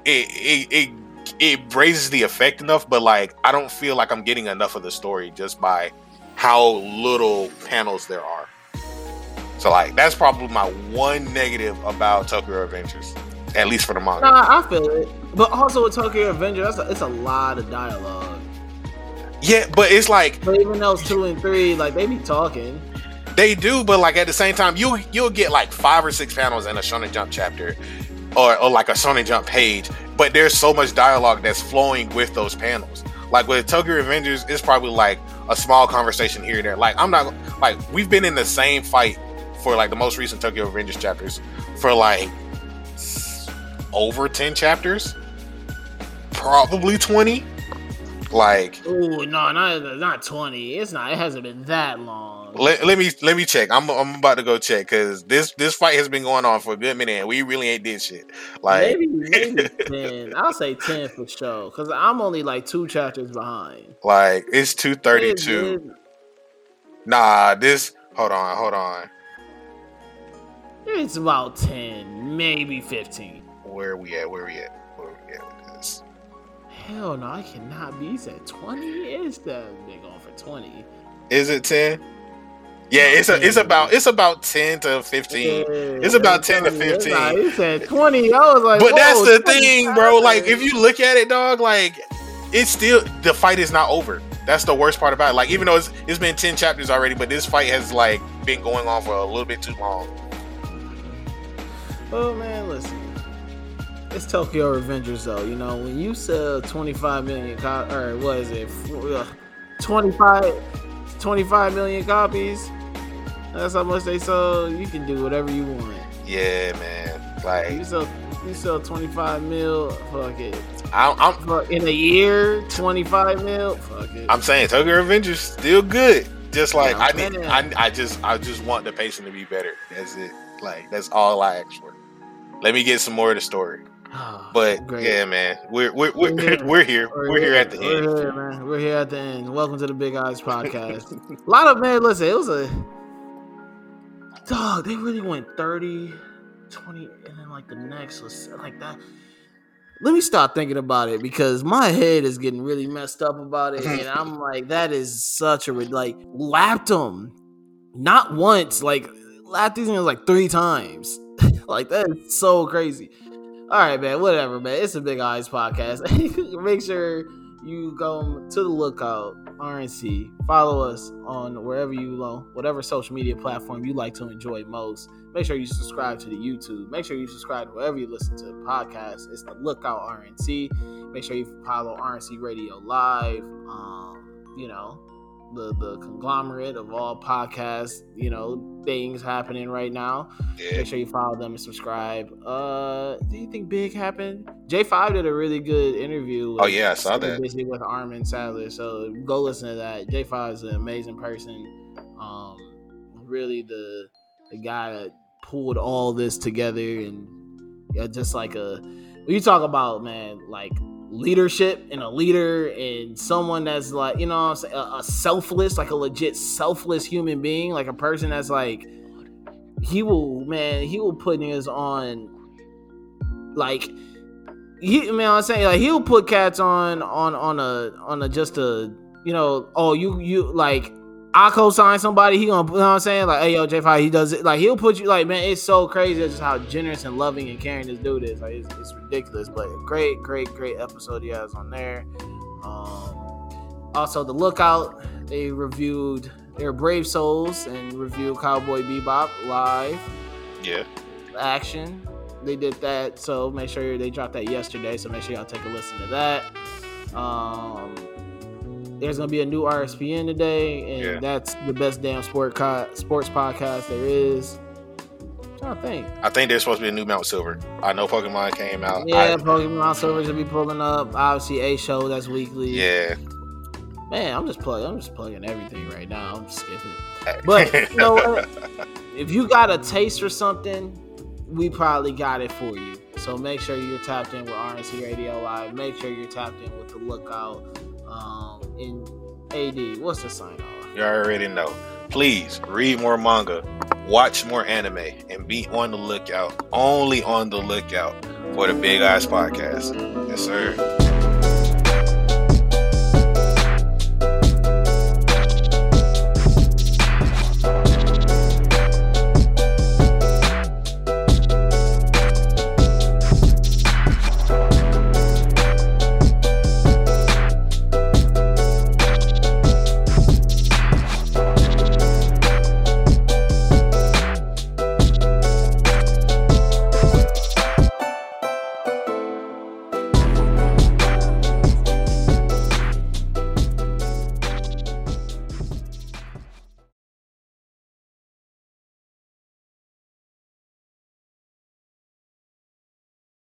it raises the effect enough, but like I don't feel like I'm getting enough of the story just by how little panels there are. So like that's probably my one negative about Tokyo Revengers, at least for the manga. Nah, I feel it. But also with Tokyo Revengers, it's a lot of dialogue. Yeah, but it's like, but even those 2 and 3, like they be talking. They do, but like at the same time, you'll get like 5 or 6 panels in a Shonen Jump chapter, or like a Shonen Jump page. But there's so much dialogue that's flowing with those panels. Like with Tokyo Revengers, it's probably like a small conversation here and there. Like I'm not like we've been in the same fight for like the most recent Tokyo Revengers chapters for like over 10 chapters, probably 20. Like, oh no, not 20. It's not. It hasn't been that long. Let me check. I'm about to go check because this fight has been going on for a good minute and we really ain't did shit. Like maybe 10. I'll say 10 for sure because I'm only like 2 chapters behind. Like it's 232. Nah, this. Hold on. It's about 10, maybe 15. Where are we at with this? Hell no, I cannot be. It's at 20. It's that big on for 20. Is it 10? Yeah, it's about 10 to 15. Yeah, it's about 10 to 15. It's at 20. I was like, but that's the thing, bro. Like if you look at it, dog, like it's still the fight is not over. That's the worst part about it. Like even though it's been 10 chapters already, but this fight has like been going on for a little bit too long. Oh man, listen. It's Tokyo Revengers though. You know, when you sell 25 million or what is it? 25 million copies. That's how much they sold. You can do whatever you want. Yeah, man. Like you sell 25 mil. Fuck it. I'm in a year, 25 mil. Fuck it. I'm saying Tokyo Revengers still good. Just like I just want the pacing to be better. That's it. Like that's all I ask for. Let me get some more of the story. But great. Yeah, man, we're here. We're here at the end. We're here, man. We're here at the end. Welcome to the Big Eyes Podcast. A lot of man. Listen, it was a dog. They really went 30, 20, and then like the next was like that. let me start thinking about it because my head is getting really messed up about it, and I'm like, that is such a like lapped him, not once, like lapped these niggas like 3 times, like that is so crazy. All right, man, whatever, man. It's a Big Eyes podcast. Make sure you go to the lookout, RNC. Follow us on wherever you know, whatever social media platform you like to enjoy most. Make sure you subscribe to the YouTube. Make sure you subscribe to wherever you listen to the podcast. It's the Lookout RNC. Make sure you follow RNC Radio Live. You know, the conglomerate of all podcasts, you know, things happening right now. Yeah. Make sure you follow them and subscribe. Do you think Big happened? J5 did a really good interview. Oh yeah, I saw that. Busy with Armin Sadler, so go listen to that. J5 is an amazing person. Really the guy that pulled all this together, and just like when you talk about, man, like leadership and a leader and someone that's like, you know, a selfless, like a legit selfless human being, like a person that's like, he will put niggas on, like, I'm saying, like, he'll put cats on a just a, you know, oh, you like, I co-sign somebody, he gonna, you know what I'm saying, like, hey, yo, J5, he does it, like, he'll put you, like, man, it's so crazy just how generous and loving and caring this dude is, like, it's ridiculous, but great episode he has on there. Also, The Lookout, they reviewed their Brave Souls and reviewed Cowboy Bebop live. Yeah. Action. They did that, so make sure they dropped that yesterday, so make sure y'all take a listen to that. There's gonna be a new RSPN today, and that's the best damn sports podcast there is. I think there's supposed to be a new Mount Silver. I know Pokemon came out. Yeah, Pokemon Silver should be pulling up. Obviously, A Show, that's weekly. Yeah. Man, I'm just plugging everything right now. I'm just skipping. But you know what? If you got a taste for something, we probably got it for you. So make sure you're tapped in with RNC Radio Live. Make sure you're tapped in with The Lookout. In AD, what's the sign off? You already know. Please read more manga, watch more anime, and be on the lookout, only on the lookout for the Big Eyes podcast. Yes, sir.